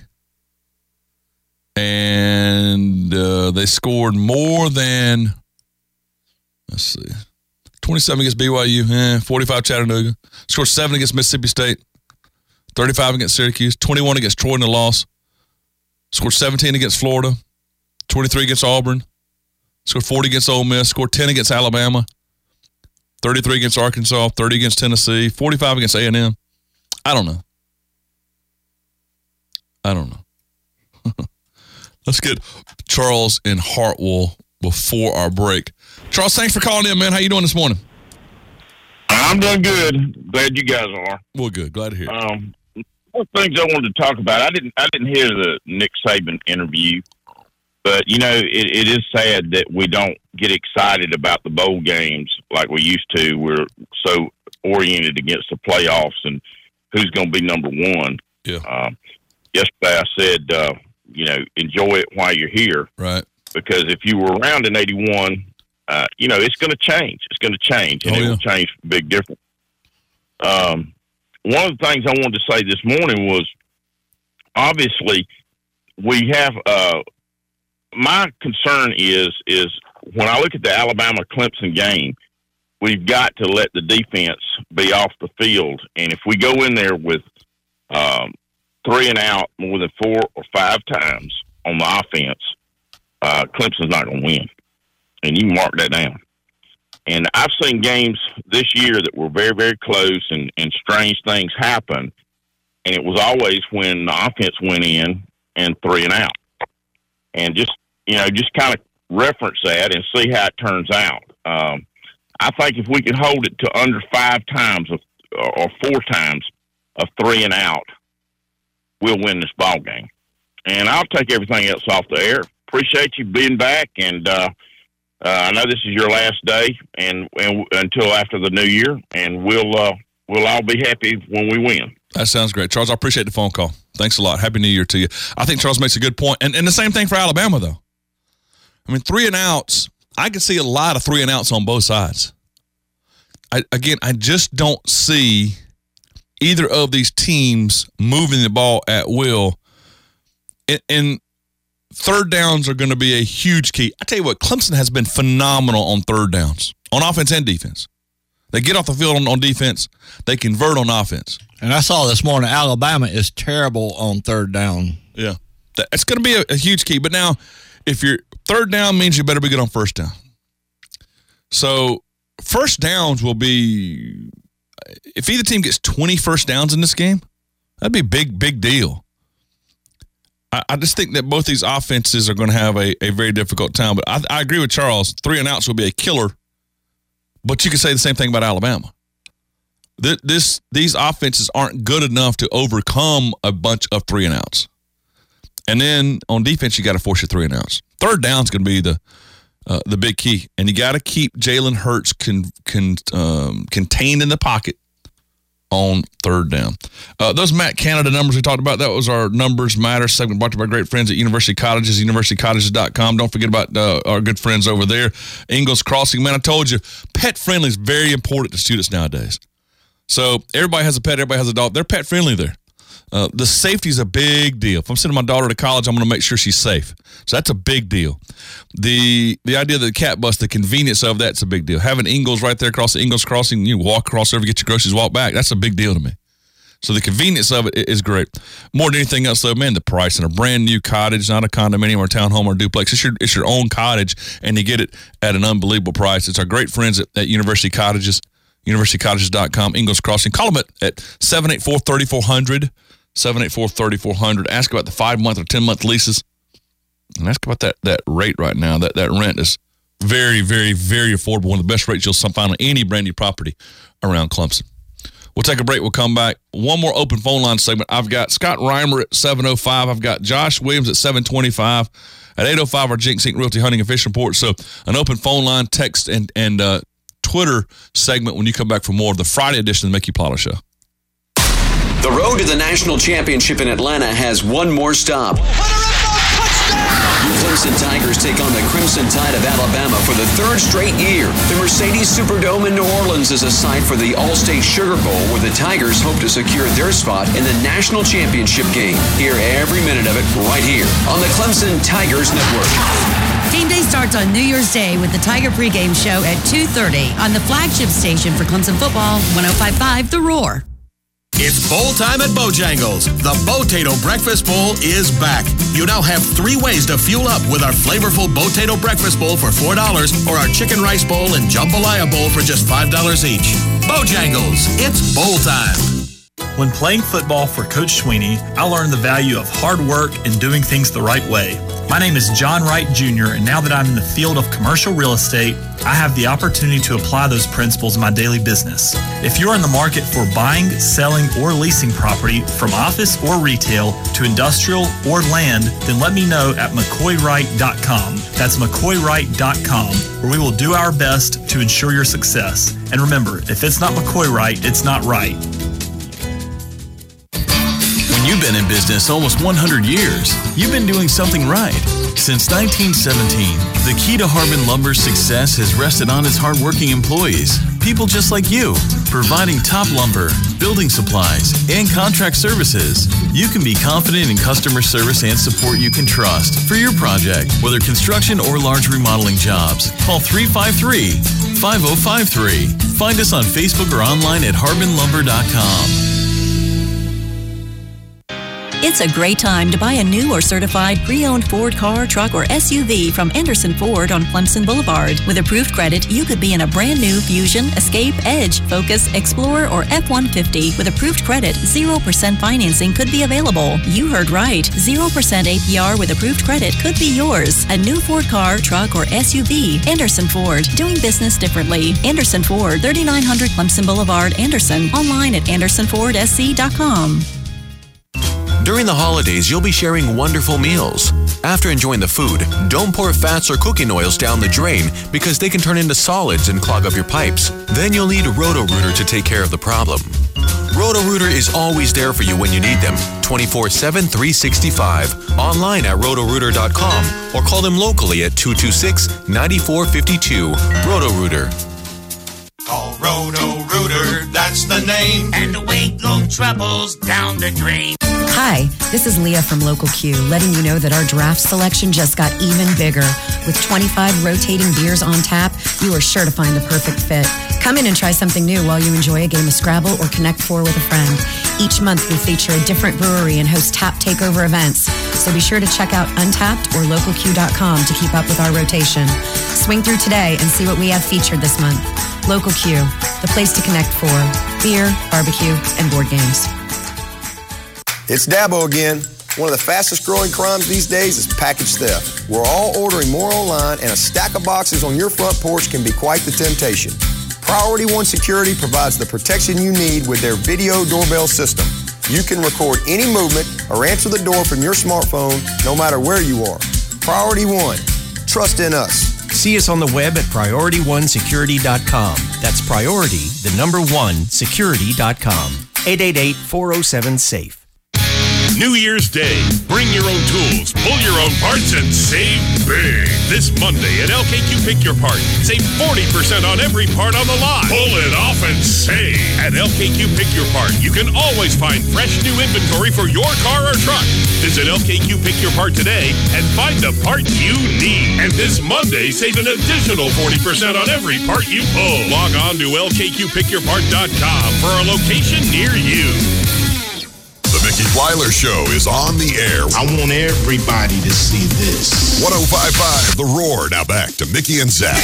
and uh, they scored more than, let's see, twenty-seven against B Y U, eh, forty-five Chattanooga. Scored seven against Mississippi State, thirty-five against Syracuse, twenty-one against Troy in the loss. Scored seventeen against Florida, twenty-three against Auburn. Scored forty against Ole Miss, scored ten against Alabama, thirty-three against Arkansas, thirty against Tennessee, forty-five against A and M. I don't know. I don't know. Let's get Charles in Hartwell before our break. Charles, thanks for calling in, man. How you doing this morning? I'm doing good. Glad you guys are. Well, good. Glad to hear. Um, one of the things I wanted to talk about. I didn't. I didn't hear the Nick Saban interview, but you know, it, it is sad that we don't get excited about the bowl games like we used to. We're so oriented against the playoffs and who's going to be number one. Yeah. Um, yesterday I said, uh, you know, enjoy it while you're here. Right. Because if you were around in eighty-one, uh, you know, it's going to change. It's going to change, and oh, it yeah. will change for a big difference. Um, one of the things I wanted to say this morning was, obviously, we have, uh, my concern is, is when I look at the Alabama-Clemson game, we've got to let the defense be off the field. And if we go in there with um, three and out more than four or five times on the offense, uh, Clemson's not going to win. And you can mark that down. And I've seen games this year that were very, very close and, and strange things happen. And it was always when the offense went in and three and out. And just, you know, just kind of reference that and see how it turns out. Um, I think if we can hold it to under five times of, or four times of three and out, we'll win this ball game. And I'll take everything else off the air. Appreciate you being back, and uh, uh, I know this is your last day, and, and until after the new year, and we'll uh, we'll all be happy when we win. That sounds great, Charles. I appreciate the phone call. Thanks a lot. Happy New Year to you. I think Charles makes a good point, and and the same thing for Alabama though. I mean, three and outs. I can see a lot of three and outs on both sides. I, again, I just don't see either of these teams moving the ball at will. And, and third downs are going to be a huge key. I tell you what, Clemson has been phenomenal on third downs, on offense and defense. They get off the field on, on defense. They convert on offense. And I saw this morning, Alabama is terrible on third down. Yeah. It's going to be a, a huge key. But now, if your third down means you better be good on first down. So first downs will be, if either team gets twenty first downs in this game, that'd be a big, big deal. I, I just think that both these offenses are going to have a, a very difficult time. But I, I agree with Charles. Three and outs will be a killer. But you can say the same thing about Alabama. This, this These offenses aren't good enough to overcome a bunch of three and outs. And then on defense, you got to force your three and outs. Third down is going to be the uh, the big key, and you got to keep Jalen Hurts con, con, um, contained in the pocket on third down. Uh, those Matt Canada numbers we talked about, that was our Numbers Matter segment brought to you by great friends at University Cottages, university cottages dot com. Don't forget about uh, our good friends over there. Ingalls Crossing, man, I told you, pet friendly is very important to students nowadays. So everybody has a pet, everybody has a dog. They're pet friendly there. Uh, the safety is a big deal. If I'm sending my daughter to college, I'm going to make sure she's safe. So that's a big deal. The the idea of the cat bus, the convenience of that's a big deal. Having Ingalls right there across the Ingalls Crossing, you walk across over, get your groceries, walk back. That's a big deal to me. So the convenience of it is great. More than anything else, though, man, the price in a brand new cottage, not a condominium or townhome or duplex. It's your it's your own cottage, and you get it at an unbelievable price. It's our great friends at, at University Cottages, university cottages dot com, Ingalls Crossing. Call them at, at seven eight four, three four zero zero. seven eight four, three four zero zero. Ask about the five-month or ten-month leases. And ask about that that rate right now. That that rent is very, very, very affordable. One of the best rates you'll find on any brand new property around Clemson. We'll take a break. We'll come back. One more open phone line segment. I've got Scott Reimer at seven oh five. I've got Josh Williams at seven twenty-five. At eight oh five, our Jinx Incorporated Realty Hunting and Fishing Report. So an open phone line, text, and, and uh, Twitter segment when you come back for more of the Friday edition of the Mickey Plyler Show. The road to the national championship in Atlanta has one more stop. The Clemson Tigers take on the Crimson Tide of Alabama for the third straight year. The Mercedes Superdome in New Orleans is a site for the All-State Sugar Bowl, where the Tigers hope to secure their spot in the national championship game. Hear every minute of it right here on the Clemson Tigers Network. Game day starts on New Year's Day with the Tiger pregame show at two thirty on the flagship station for Clemson football, one oh five point five The Roar. It's bowl time at Bojangles. The Bo-Tato Breakfast Bowl is back. You now have three ways to fuel up with our flavorful Bo-Tato Breakfast Bowl for four dollars or our Chicken Rice Bowl and Jambalaya Bowl for just five dollars each. Bojangles, it's bowl time. When playing football for Coach Sweeney, I learned the value of hard work and doing things the right way. My name is John Wright Junior, and now that I'm in the field of commercial real estate, I have the opportunity to apply those principles in my daily business. If you're in the market for buying, selling, or leasing property from office or retail to industrial or land, then let me know at mccoy wright dot com. That's mccoy wright dot com, where we will do our best to ensure your success. And remember, if it's not McCoy Wright, it's not right. You've been in business almost one hundred years. You've been doing something right. Since nineteen seventeen, the key to Harbin Lumber's success has rested on its hardworking employees, people just like you, providing top lumber, building supplies, and contract services. You can be confident in customer service and support you can trust for your project, whether construction or large remodeling jobs. Call three five three, five oh five three. Find us on Facebook or online at harbin lumber dot com. It's a great time to buy a new or certified pre-owned Ford car, truck, or S U V from Anderson Ford on Clemson Boulevard. With approved credit, you could be in a brand new Fusion, Escape, Edge, Focus, Explorer, or F one fifty. With approved credit, zero percent financing could be available. You heard right. zero percent A P R with approved credit could be yours. A new Ford car, truck, or S U V. Anderson Ford. Doing business differently. Anderson Ford, thirty-nine hundred Clemson Boulevard, Anderson. Online at anderson ford s c dot com. During the holidays, you'll be sharing wonderful meals. After enjoying the food, don't pour fats or cooking oils down the drain because they can turn into solids and clog up your pipes. Then you'll need Roto-Rooter to take care of the problem. Roto-Rooter is always there for you when you need them, twenty-four seven, three sixty-five. Online at roto rooter dot com or call them locally at two two six, nine four five two. Roto-Rooter. Call Roto-Rooter, that's the name. And away go troubles down the drain. Hi, this is Leah from Local Q, letting you know that our draft selection just got even bigger. With twenty-five rotating beers on tap, you are sure to find the perfect fit. Come in and try something new while you enjoy a game of Scrabble or Connect Four with a friend. Each month we feature a different brewery and host tap takeover events, so be sure to check out Untapped or local q dot com to keep up with our rotation. Swing through today and see what we have featured this month. Local Q, the place to connect for beer, barbecue, and board games. It's Dabo again. One of the fastest growing crimes these days is package theft. We're all ordering more online, and a stack of boxes on your front porch can be quite the temptation. Priority One Security provides the protection you need with their video doorbell system. You can record any movement or answer the door from your smartphone no matter where you are. Priority One. Trust in us. See us on the web at priority one security dot com. That's priority, the number one, security dot com. eight eight eight, four oh seven, SAFE. New Year's Day, bring your own tools, pull your own parts, and save big. This Monday at L K Q Pick Your Part, save forty percent on every part on the lot. Pull it off and save. At L K Q Pick Your Part, you can always find fresh new inventory for your car or truck. Visit L K Q Pick Your Part today and find the part you need. And this Monday, save an additional forty percent on every part you pull. Log on to L K Q pick your part dot com for a location near you. The Mickey Plyler Show is on the air. I want everybody to see this. one oh five point five The Roar. Now back to Mickey and Zach.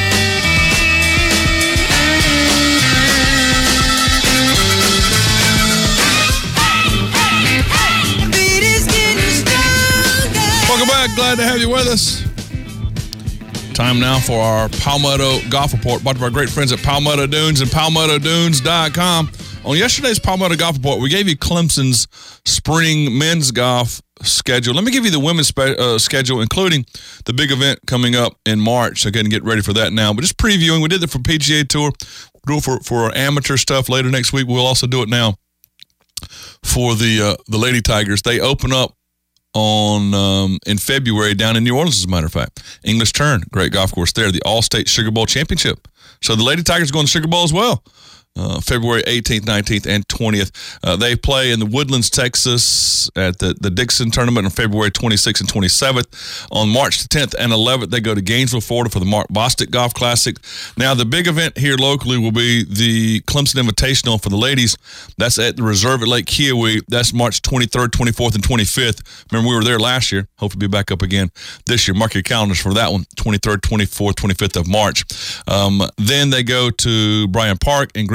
Welcome back. Glad to have you with us. Time now for our Palmetto Golf Report, brought to our great friends at Palmetto Dunes and palmetto dunes dot com. On yesterday's Palmetto Golf Report, we gave you Clemson's spring men's golf schedule. Let me give you the women's spe- uh, schedule, including the big event coming up in March. So again, get ready for that now. But just previewing, we did it for P G A Tour. We'll do it for, for our amateur stuff later next week. We'll also do it now for the uh, the Lady Tigers. They open up on um, in February down in New Orleans, as a matter of fact. English Turn, great golf course there. The All-State Sugar Bowl Championship. So the Lady Tigers going to Sugar Bowl as well. Uh, February eighteenth, nineteenth, and twentieth. Uh, they play in the Woodlands, Texas at the, the Dixon Tournament on February twenty-sixth and twenty-seventh. On March tenth and eleventh, they go to Gainesville, Florida for the Mark Bostic Golf Classic. Now, the big event here locally will be the Clemson Invitational for the ladies. That's at the Reserve at Lake Kiowee. That's March twenty-third, twenty-fourth, and twenty-fifth. Remember, we were there last year. Hopefully be back up again this year. Mark your calendars for that one, twenty-third, twenty-fourth, twenty-fifth of March. Um, then they go to Bryant Park in Greensboro,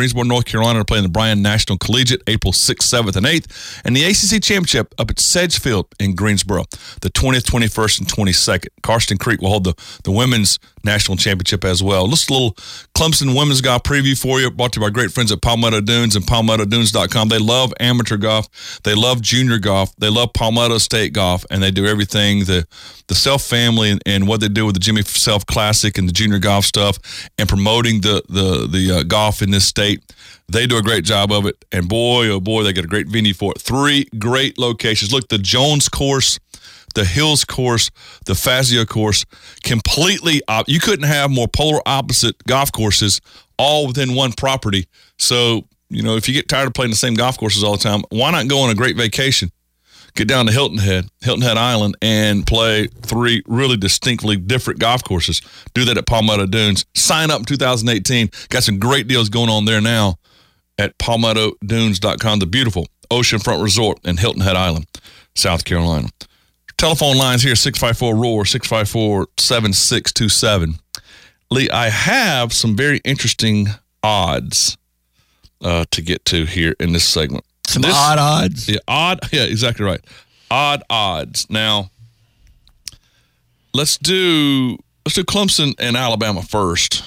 Greensboro, North Carolina, are playing the Bryan National Collegiate April sixth, seventh, and eighth. And the A C C Championship up at Sedgefield in Greensboro, the twentieth, twenty-first, and twenty-second. Karsten Creek will hold the, the Women's National Championship as well. Just a little Clemson women's golf preview for you, brought to you by great friends at Palmetto Dunes and palmetto dunes dot com. They love amateur golf. They love junior golf. They love Palmetto State golf, and they do everything, the the Self family and, and what they do with the Jimmy Self Classic and the junior golf stuff and promoting the the the uh, golf in this state. They do a great job of it, and boy, oh boy, they got a great venue for it. Three great locations. Look, the Jones course, the Hills course, the Fazio course, completely op- you couldn't have more polar opposite golf courses all within one property. So, you know, if you get tired of playing the same golf courses all the time, why not go on a great vacation? Get down to Hilton Head, Hilton Head Island, and play three really distinctly different golf courses. Do that at Palmetto Dunes. Sign up in two thousand eighteen. Got some great deals going on there now at palmetto dunes dot com, the beautiful oceanfront resort in Hilton Head Island, South Carolina. Telephone lines here, six five four R O A R, six five four, seven six two seven. Lee, I have some very interesting odds uh, to get to here in this segment. Some this, odd odds? Yeah, odd. Yeah, exactly right. Odd odds. Now, let's do let's do Clemson and Alabama first.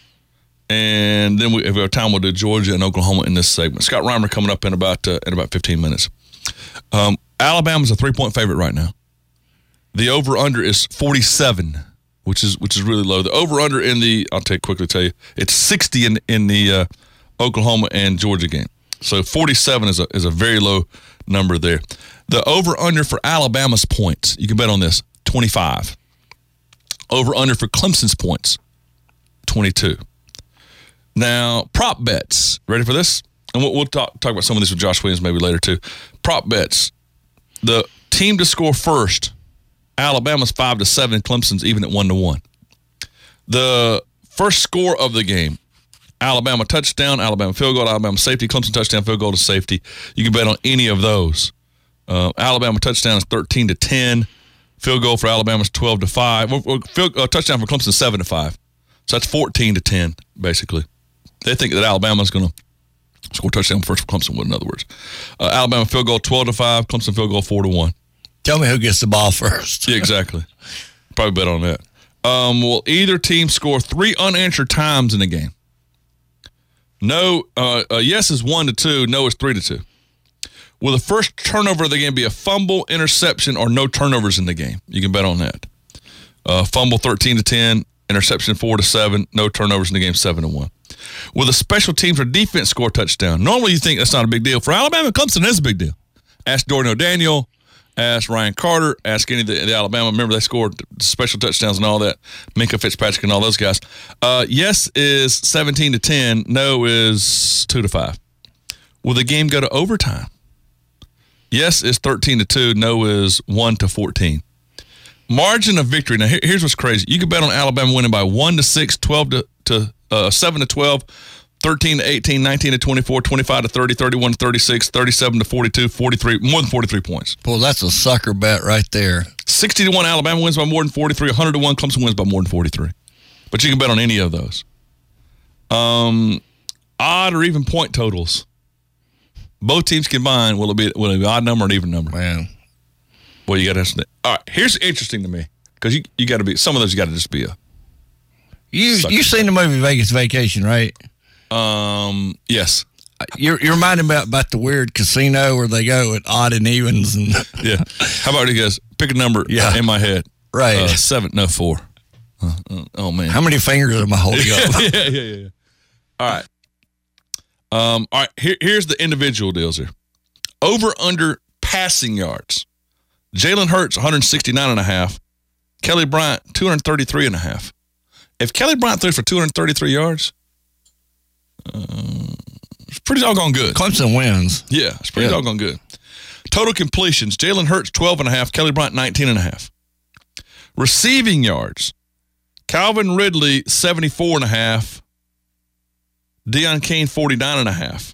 And then we, if we have time, we'll do Georgia and Oklahoma in this segment. Scott Reimer coming up in about uh, in about fifteen minutes. Um, Alabama's a three-point favorite right now. The over-under is forty-seven, which is which is really low. The over-under in the, I'll take quickly tell you, it's sixty in in the uh, Oklahoma and Georgia game. So forty-seven is a is a very low number there. The over-under for Alabama's points, you can bet on this, twenty-five. Over-under for Clemson's points, twenty-two. Now, prop bets. Ready for this? And we'll, we'll talk, talk about some of this with Josh Williams maybe later too. Prop bets. The team to score first, Alabama's five to seven, Clemson's even at one to one. The first score of the game, Alabama touchdown, Alabama field goal, Alabama safety, Clemson touchdown, field goal to safety. You can bet on any of those. Uh, Alabama touchdown is thirteen to ten. Field goal for Alabama is twelve to five. Field, uh, touchdown for Clemson is seven to five. So that's fourteen to ten, basically. They think that Alabama's going to score touchdown first for Clemson, in other words. Uh, Alabama field goal twelve to five, Clemson field goal four to one. Tell me who gets the ball first. Yeah, exactly. Probably bet on that. Um, will either team score three unanswered times in the game? No. Uh, uh, yes is one to two. No is three to two. Will the first turnover of the game be a fumble, interception, or no turnovers in the game? You can bet on that. Uh, fumble thirteen to ten, interception four to seven, no turnovers in the game seven to one. Will the special teams or defense score a touchdown? Normally you think that's not a big deal. For Alabama and Clemson, it is a big deal. Ask Jordan O'Daniel, ask Ryan Carter, ask any of the, the Alabama. Remember, they scored special touchdowns and all that. Minka Fitzpatrick and all those guys. Uh, yes is seventeen to ten. No is two to five. Will the game go to overtime? Yes is thirteen to two. No is one to fourteen. Margin of victory. Now, here, here's what's crazy. You can bet on Alabama winning by one to six, twelve to, to uh, seven to twelve, thirteen to eighteen, nineteen to twenty-four, twenty-five to thirty, thirty-one to thirty-six, thirty-seven to forty-two, forty-three, more than forty-three points. Boy, that's a sucker bet right there. sixty to one, Alabama wins by more than forty-three. one hundred to one, Clemson wins by more than forty-three. But you can bet on any of those. Um, odd or even point totals. Both teams combined, will it be will it be odd number or an even number? Man. Well, you got to ask that. All right, here's interesting to me because you you got to be some of those. You got to just be a. You you seen the movie Vegas Vacation, right? Um. Yes. You're you're reminding me about, about the weird casino where they go at odd and evens and. Yeah. How about you guys pick a number? Yeah. In my head. Right. Uh, seven. No four. Uh, uh, oh man. How many fingers am I holding yeah, up? yeah, yeah, yeah. All right. Um. All right. Here here's the individual deals here. Over under passing yards. Jalen Hurts, one sixty-nine and a half. Kelly Bryant, two thirty-three and a half. If Kelly Bryant threw for two thirty-three yards, uh, it's pretty doggone good. Clemson wins. Yeah, it's pretty yeah. doggone good. Total completions, Jalen Hurts, twelve and a half. Kelly Bryant, nineteen and a half. Receiving yards, Calvin Ridley, seventy-four and a half. Deion Kane, forty-nine and a half.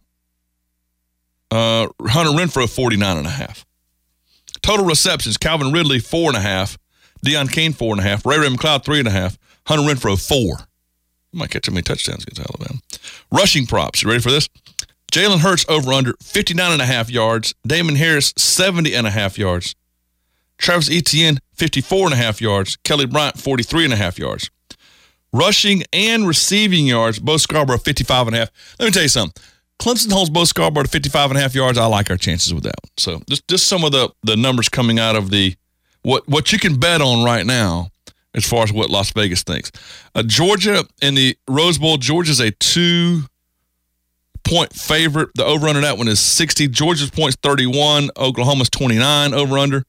Uh, Hunter Renfrow, forty-nine and a half. Total receptions, Calvin Ridley, four and a half. Deion Kane, four and a half. Ray Ray McLeod, three and a half. Hunter Renfrow, four. Might catch how many touchdowns against Alabama. Rushing props. You ready for this? Jalen Hurts over under fifty-nine and a half yards. Damon Harris, seventy and a half yards. Travis Etienne, fifty-four and a half yards. Kelly Bryant, forty-three and a half yards. Rushing and receiving yards, Bo Scarborough, fifty-five and a half. Let me tell you something. Clemson holds Bo Scarborough to fifty-five and a half yards. I like our chances with that one. So just, just some of the, the numbers coming out of the what what you can bet on right now as far as what Las Vegas thinks. Uh, Georgia in the Rose Bowl, Georgia's a two point favorite. The over-under that one is sixty. Georgia's points thirty-one. Oklahoma's twenty-nine over-under.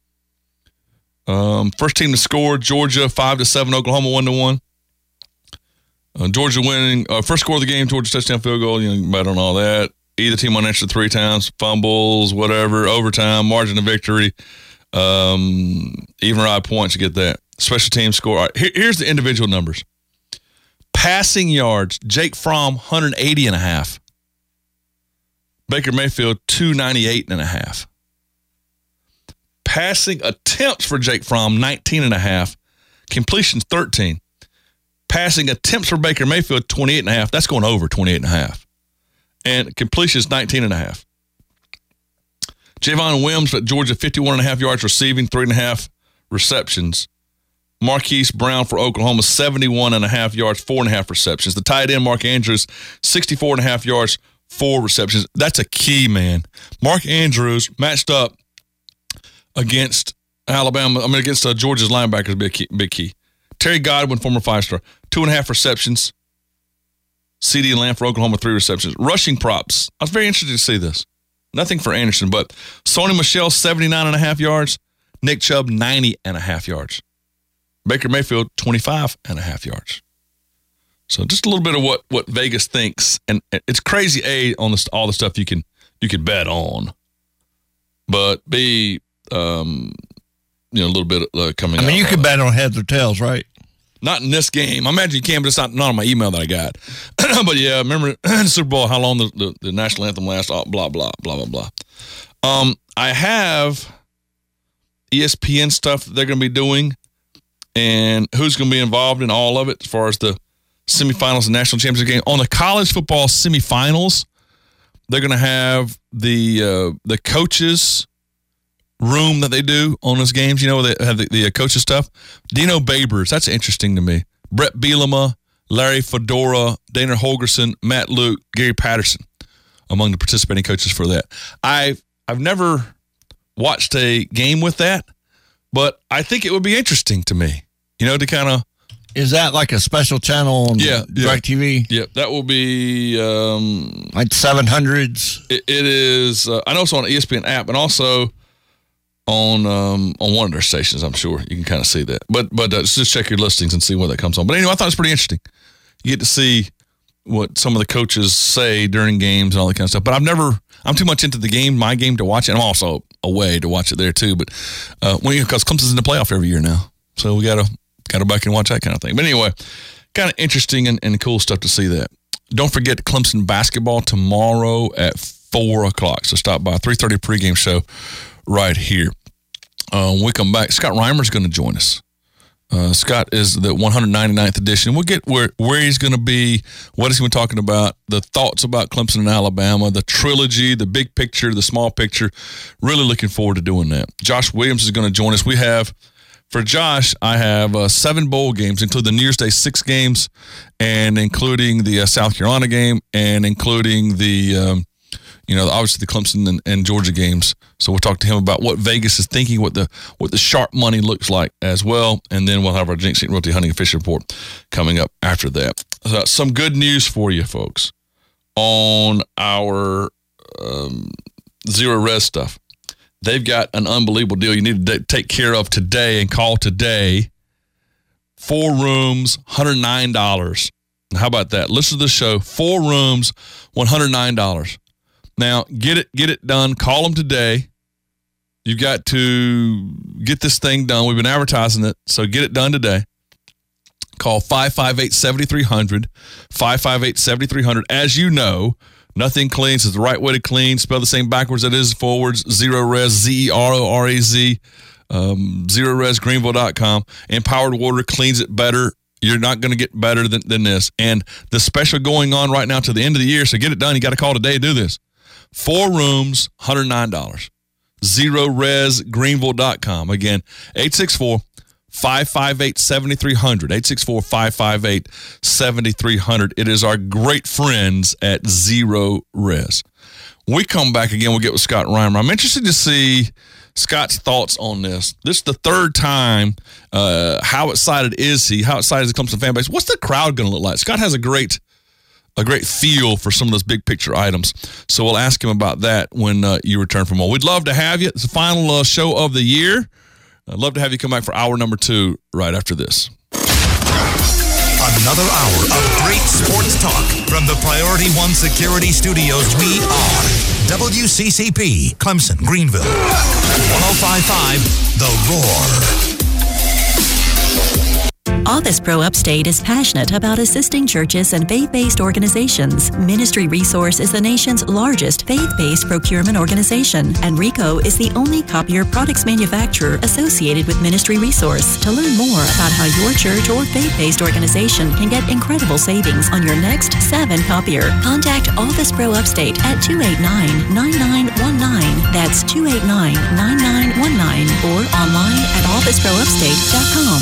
Um, first team to score, Georgia five to seven. Oklahoma one to one. Uh, Georgia winning. Uh, first score of the game, Georgia touchdown field goal. You know, bet on all that. Either team unanswered three times. Fumbles, whatever. Overtime, margin of victory. Um, even ride points, you get that. Special team score. All right, here, here's the individual numbers. Passing yards, Jake Fromm, one hundred eighty and a half. Baker Mayfield, two ninety-eight and a half. Passing attempts for Jake Fromm, nineteen and a half. Completions, thirteen. Passing attempts for Baker Mayfield, twenty-eight and a half. That's going over twenty-eight and a half. And completions, nineteen and a half. Javon Williams at Georgia, fifty-one and a half yards receiving, three and a half receptions. Marquise Brown for Oklahoma, seventy-one and a half yards, four and a half receptions. The tight end, Mark Andrews, sixty-four and a half yards, four receptions. That's a key, man. Mark Andrews matched up against Alabama, I mean, against uh, Georgia's linebackers, big key, big key. Terry Godwin, former five-star, two and a half receptions. C D Lamb for Oklahoma, three receptions. Rushing props. I was very interested to see this. Nothing for Anderson, but Sony Michel, seventy-nine and a half yards. Nick Chubb, ninety and a half yards. Baker Mayfield, twenty-five and a half yards. So just a little bit of what, what Vegas thinks. And it's crazy, A, on this, all the stuff you can you can bet on. But B, um, you know, a little bit uh, coming I mean, out you can bet on heads or tails, right? Not in this game. I imagine you can, but it's not, not on my email that I got. But yeah, remember the Super Bowl, how long the, the, the national anthem lasts, blah, blah, blah, blah, blah. Um, I have E S P N stuff that they're going to be doing and who's going to be involved in all of it as far as the semifinals and national championship game. On the college football semifinals, they're going to have the uh, the coaches room that they do on those games. You know, they have the, the coaches stuff. Dino Babers, that's interesting to me. Brett Bielema, Larry Fedora, Dana Holgerson, Matt Luke, Gary Patterson, among the participating coaches for that. I've I've never watched a game with that, but I think it would be interesting to me. You know, to kind of. Is that like a special channel on yeah, DirecTV? Yeah, that will be um, like seven hundreds. It, it is. Uh, I know it's on the E S P N app, and also on um, on one of their stations. I'm sure you can kind of see that. But but uh, just check your listings and see where that comes on. But anyway, I thought it was pretty interesting. You get to see what some of the coaches say during games and all that kind of stuff. But I've never. I'm too much into the game, my game, to watch it. I'm also away to watch it there too. But uh, when because Clemson's in the playoff every year now, so we gotta. Got to back and watch that kind of thing. But anyway, kind of interesting and, and cool stuff to see that. Don't forget Clemson basketball tomorrow at four o'clock. So stop by. three thirty pregame show right here. Uh, when we come back, Scott Reimer's going to join us. Uh, Scott is the one hundred ninety-ninth edition. We'll get where, where he's going to be, what he's going to be talking about, the thoughts about Clemson and Alabama, the trilogy, the big picture, the small picture. Really looking forward to doing that. Josh Williams is going to join us. We have... For Josh, I have uh, seven bowl games, including the New Year's Day six games, and including the uh, South Carolina game, and including the, um, you know, obviously the Clemson and, and Georgia games. So we'll talk to him about what Vegas is thinking, what the what the sharp money looks like as well, and then we'll have our Jinx Realty Hunting and Fishing Report coming up after that. So some good news for you folks on our um, Zero Res stuff. They've got an unbelievable deal you need to take care of today and call today. Four rooms, one hundred nine dollars. How about that? Listen to the show. Four rooms, one hundred nine dollars. Now, get it get it done. Call them today. You've got to get this thing done. We've been advertising it, so get it done today. Call five five eight, seven three zero zero, five five eight, seven three zero zero. As you know, nothing cleans is the right way to clean. Spell the same backwards that it is forwards. Zero Res, Z E R O R A Z, um, Zero Res Greenville dot com. Empowered Water cleans it better. You're not going to get better than, than this. And the special going on right now to the end of the year, so get it done. You got to call today to do this. Four rooms, one hundred nine dollars. zero res greenville dot com. Again, eight six four, five five eight, seven three zero zero. eight six four, five five eight, seven three zero zero. It is our great friends at Zero Res. When we come back again, we'll get with Scott Reimer. I'm interested to see Scott's thoughts on this. This is the third time. Uh, how excited is he? How excited is the Clemson fan base? What's the crowd going to look like? Scott has a great a great feel for some of those big picture items. So we'll ask him about that when uh, you return from more. We'd love to have you. It's the final uh, show of the year. I'd love to have you come back for hour number two right after this. Another hour of great sports talk from the Priority One Security Studios. We are W C C P, Clemson, Greenville. one oh five point five, The Roar. Office Pro Upstate is passionate about assisting churches and faith-based organizations. Ministry Resource is the nation's largest faith-based procurement organization, and RICO is the only copier products manufacturer associated with Ministry Resource. To learn more about how your church or faith-based organization can get incredible savings on your next Savin copier, contact Office Pro Upstate at two eight nine, nine nine one nine. That's two eight nine, nine nine one nine, or online at office pro upstate dot com.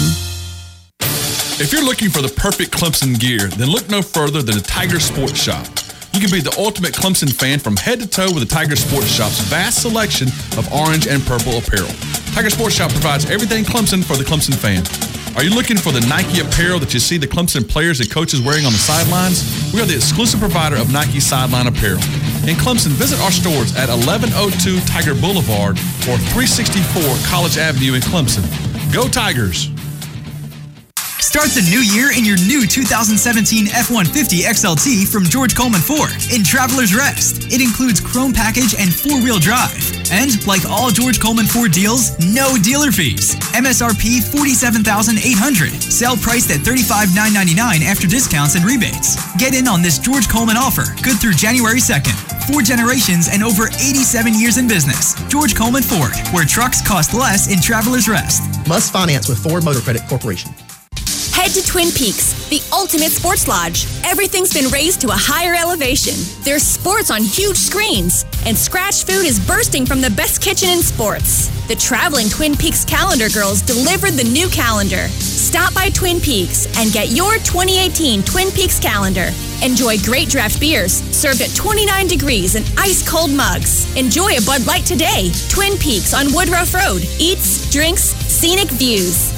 If you're looking for the perfect Clemson gear, then look no further than the Tiger Sports Shop. You can be the ultimate Clemson fan from head to toe with the Tiger Sports Shop's vast selection of orange and purple apparel. Tiger Sports Shop provides everything Clemson for the Clemson fan. Are you looking for the Nike apparel that you see the Clemson players and coaches wearing on the sidelines? We are the exclusive provider of Nike sideline apparel. In Clemson, visit our stores at eleven oh two Tiger Boulevard or three sixty-four College Avenue in Clemson. Go Tigers! Start the new year in your new two thousand seventeen F one fifty X L T from George Coleman Ford in Traveler's Rest. It includes Chrome package and four-wheel drive. And like all George Coleman Ford deals, no dealer fees. M S R P forty-seven thousand eight hundred dollars. Sale priced at thirty-five thousand nine hundred ninety-nine dollars after discounts and rebates. Get in on this George Coleman offer, good through January second. Four generations and over eighty-seven years in business. George Coleman Ford, where trucks cost less in Traveler's Rest. Must finance with Ford Motor Credit Corporation. Head to Twin Peaks, the ultimate sports lodge. Everything's been raised to a higher elevation. There's sports on huge screens, and Scratch Food is bursting from the best kitchen in sports. The traveling Twin Peaks Calendar Girls delivered the new calendar. Stop by Twin Peaks and get your twenty eighteen Twin Peaks calendar. Enjoy great draft beers served at twenty-nine degrees in ice-cold mugs. Enjoy a Bud Light today. Twin Peaks on Woodruff Road. Eats, drinks, scenic views.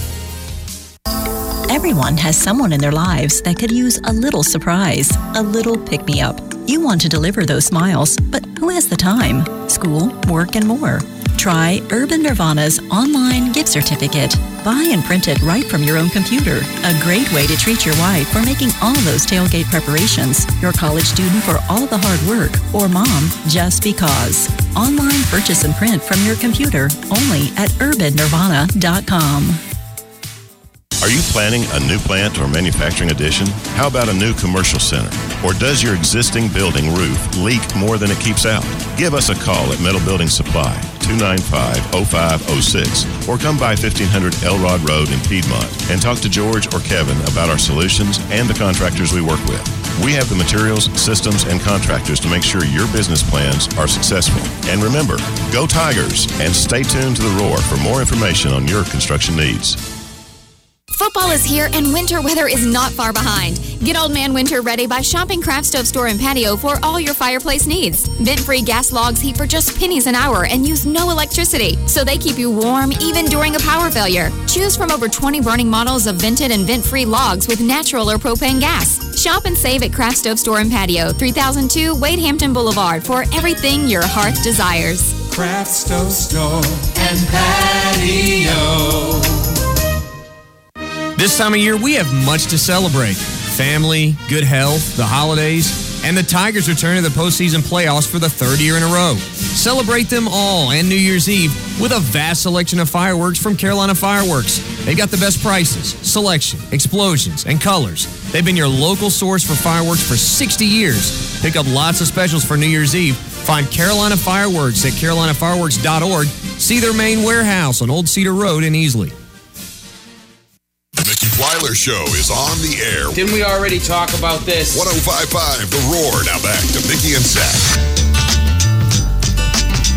Everyone has someone in their lives that could use a little surprise, a little pick-me-up. You want to deliver those smiles, but who has the time? School, work, and more. Try Urban Nirvana's online gift certificate. Buy and print it right from your own computer. A great way to treat your wife for making all those tailgate preparations, your college student for all the hard work, or mom just because. Online purchase and print from your computer only at urban nirvana dot com. Are you planning a new plant or manufacturing addition? How about a new commercial center? Or does your existing building roof leak more than it keeps out? Give us a call at Metal Building Supply, two nine five, oh five oh six, or come by fifteen hundred Elrod Road in Piedmont and talk to George or Kevin about our solutions and the contractors we work with. We have the materials, systems, and contractors to make sure your business plans are successful. And remember, go Tigers, and stay tuned to The Roar for more information on your construction needs. Football is here and winter weather is not far behind. Get Old Man Winter ready by shopping Craft Stove Store and Patio for all your fireplace needs. Vent-free gas logs heat for just pennies an hour and use no electricity, so they keep you warm even during a power failure. Choose from over twenty burning models of vented and vent-free logs with natural or propane gas. Shop and save at Craft Stove Store and Patio, three thousand two Wade Hampton Boulevard for everything your hearth desires. Craft Stove Store and Patio. This time of year, we have much to celebrate. Family, good health, the holidays, and the Tigers return to the postseason playoffs for the third year in a row. Celebrate them all and New Year's Eve with a vast selection of fireworks from Carolina Fireworks. They've got the best prices, selection, explosions, and colors. They've been your local source for fireworks for sixty years. Pick up lots of specials for New Year's Eve. Find Carolina Fireworks at carolina fireworks dot org. See their main warehouse on Old Cedar Road in Easley. The Mickey Plyler Show is on the air. Didn't we already talk about this? one oh five point five The Roar. Now back to Mickey and Zach.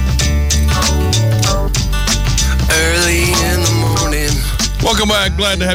Early in the morning. Welcome back. Glad to have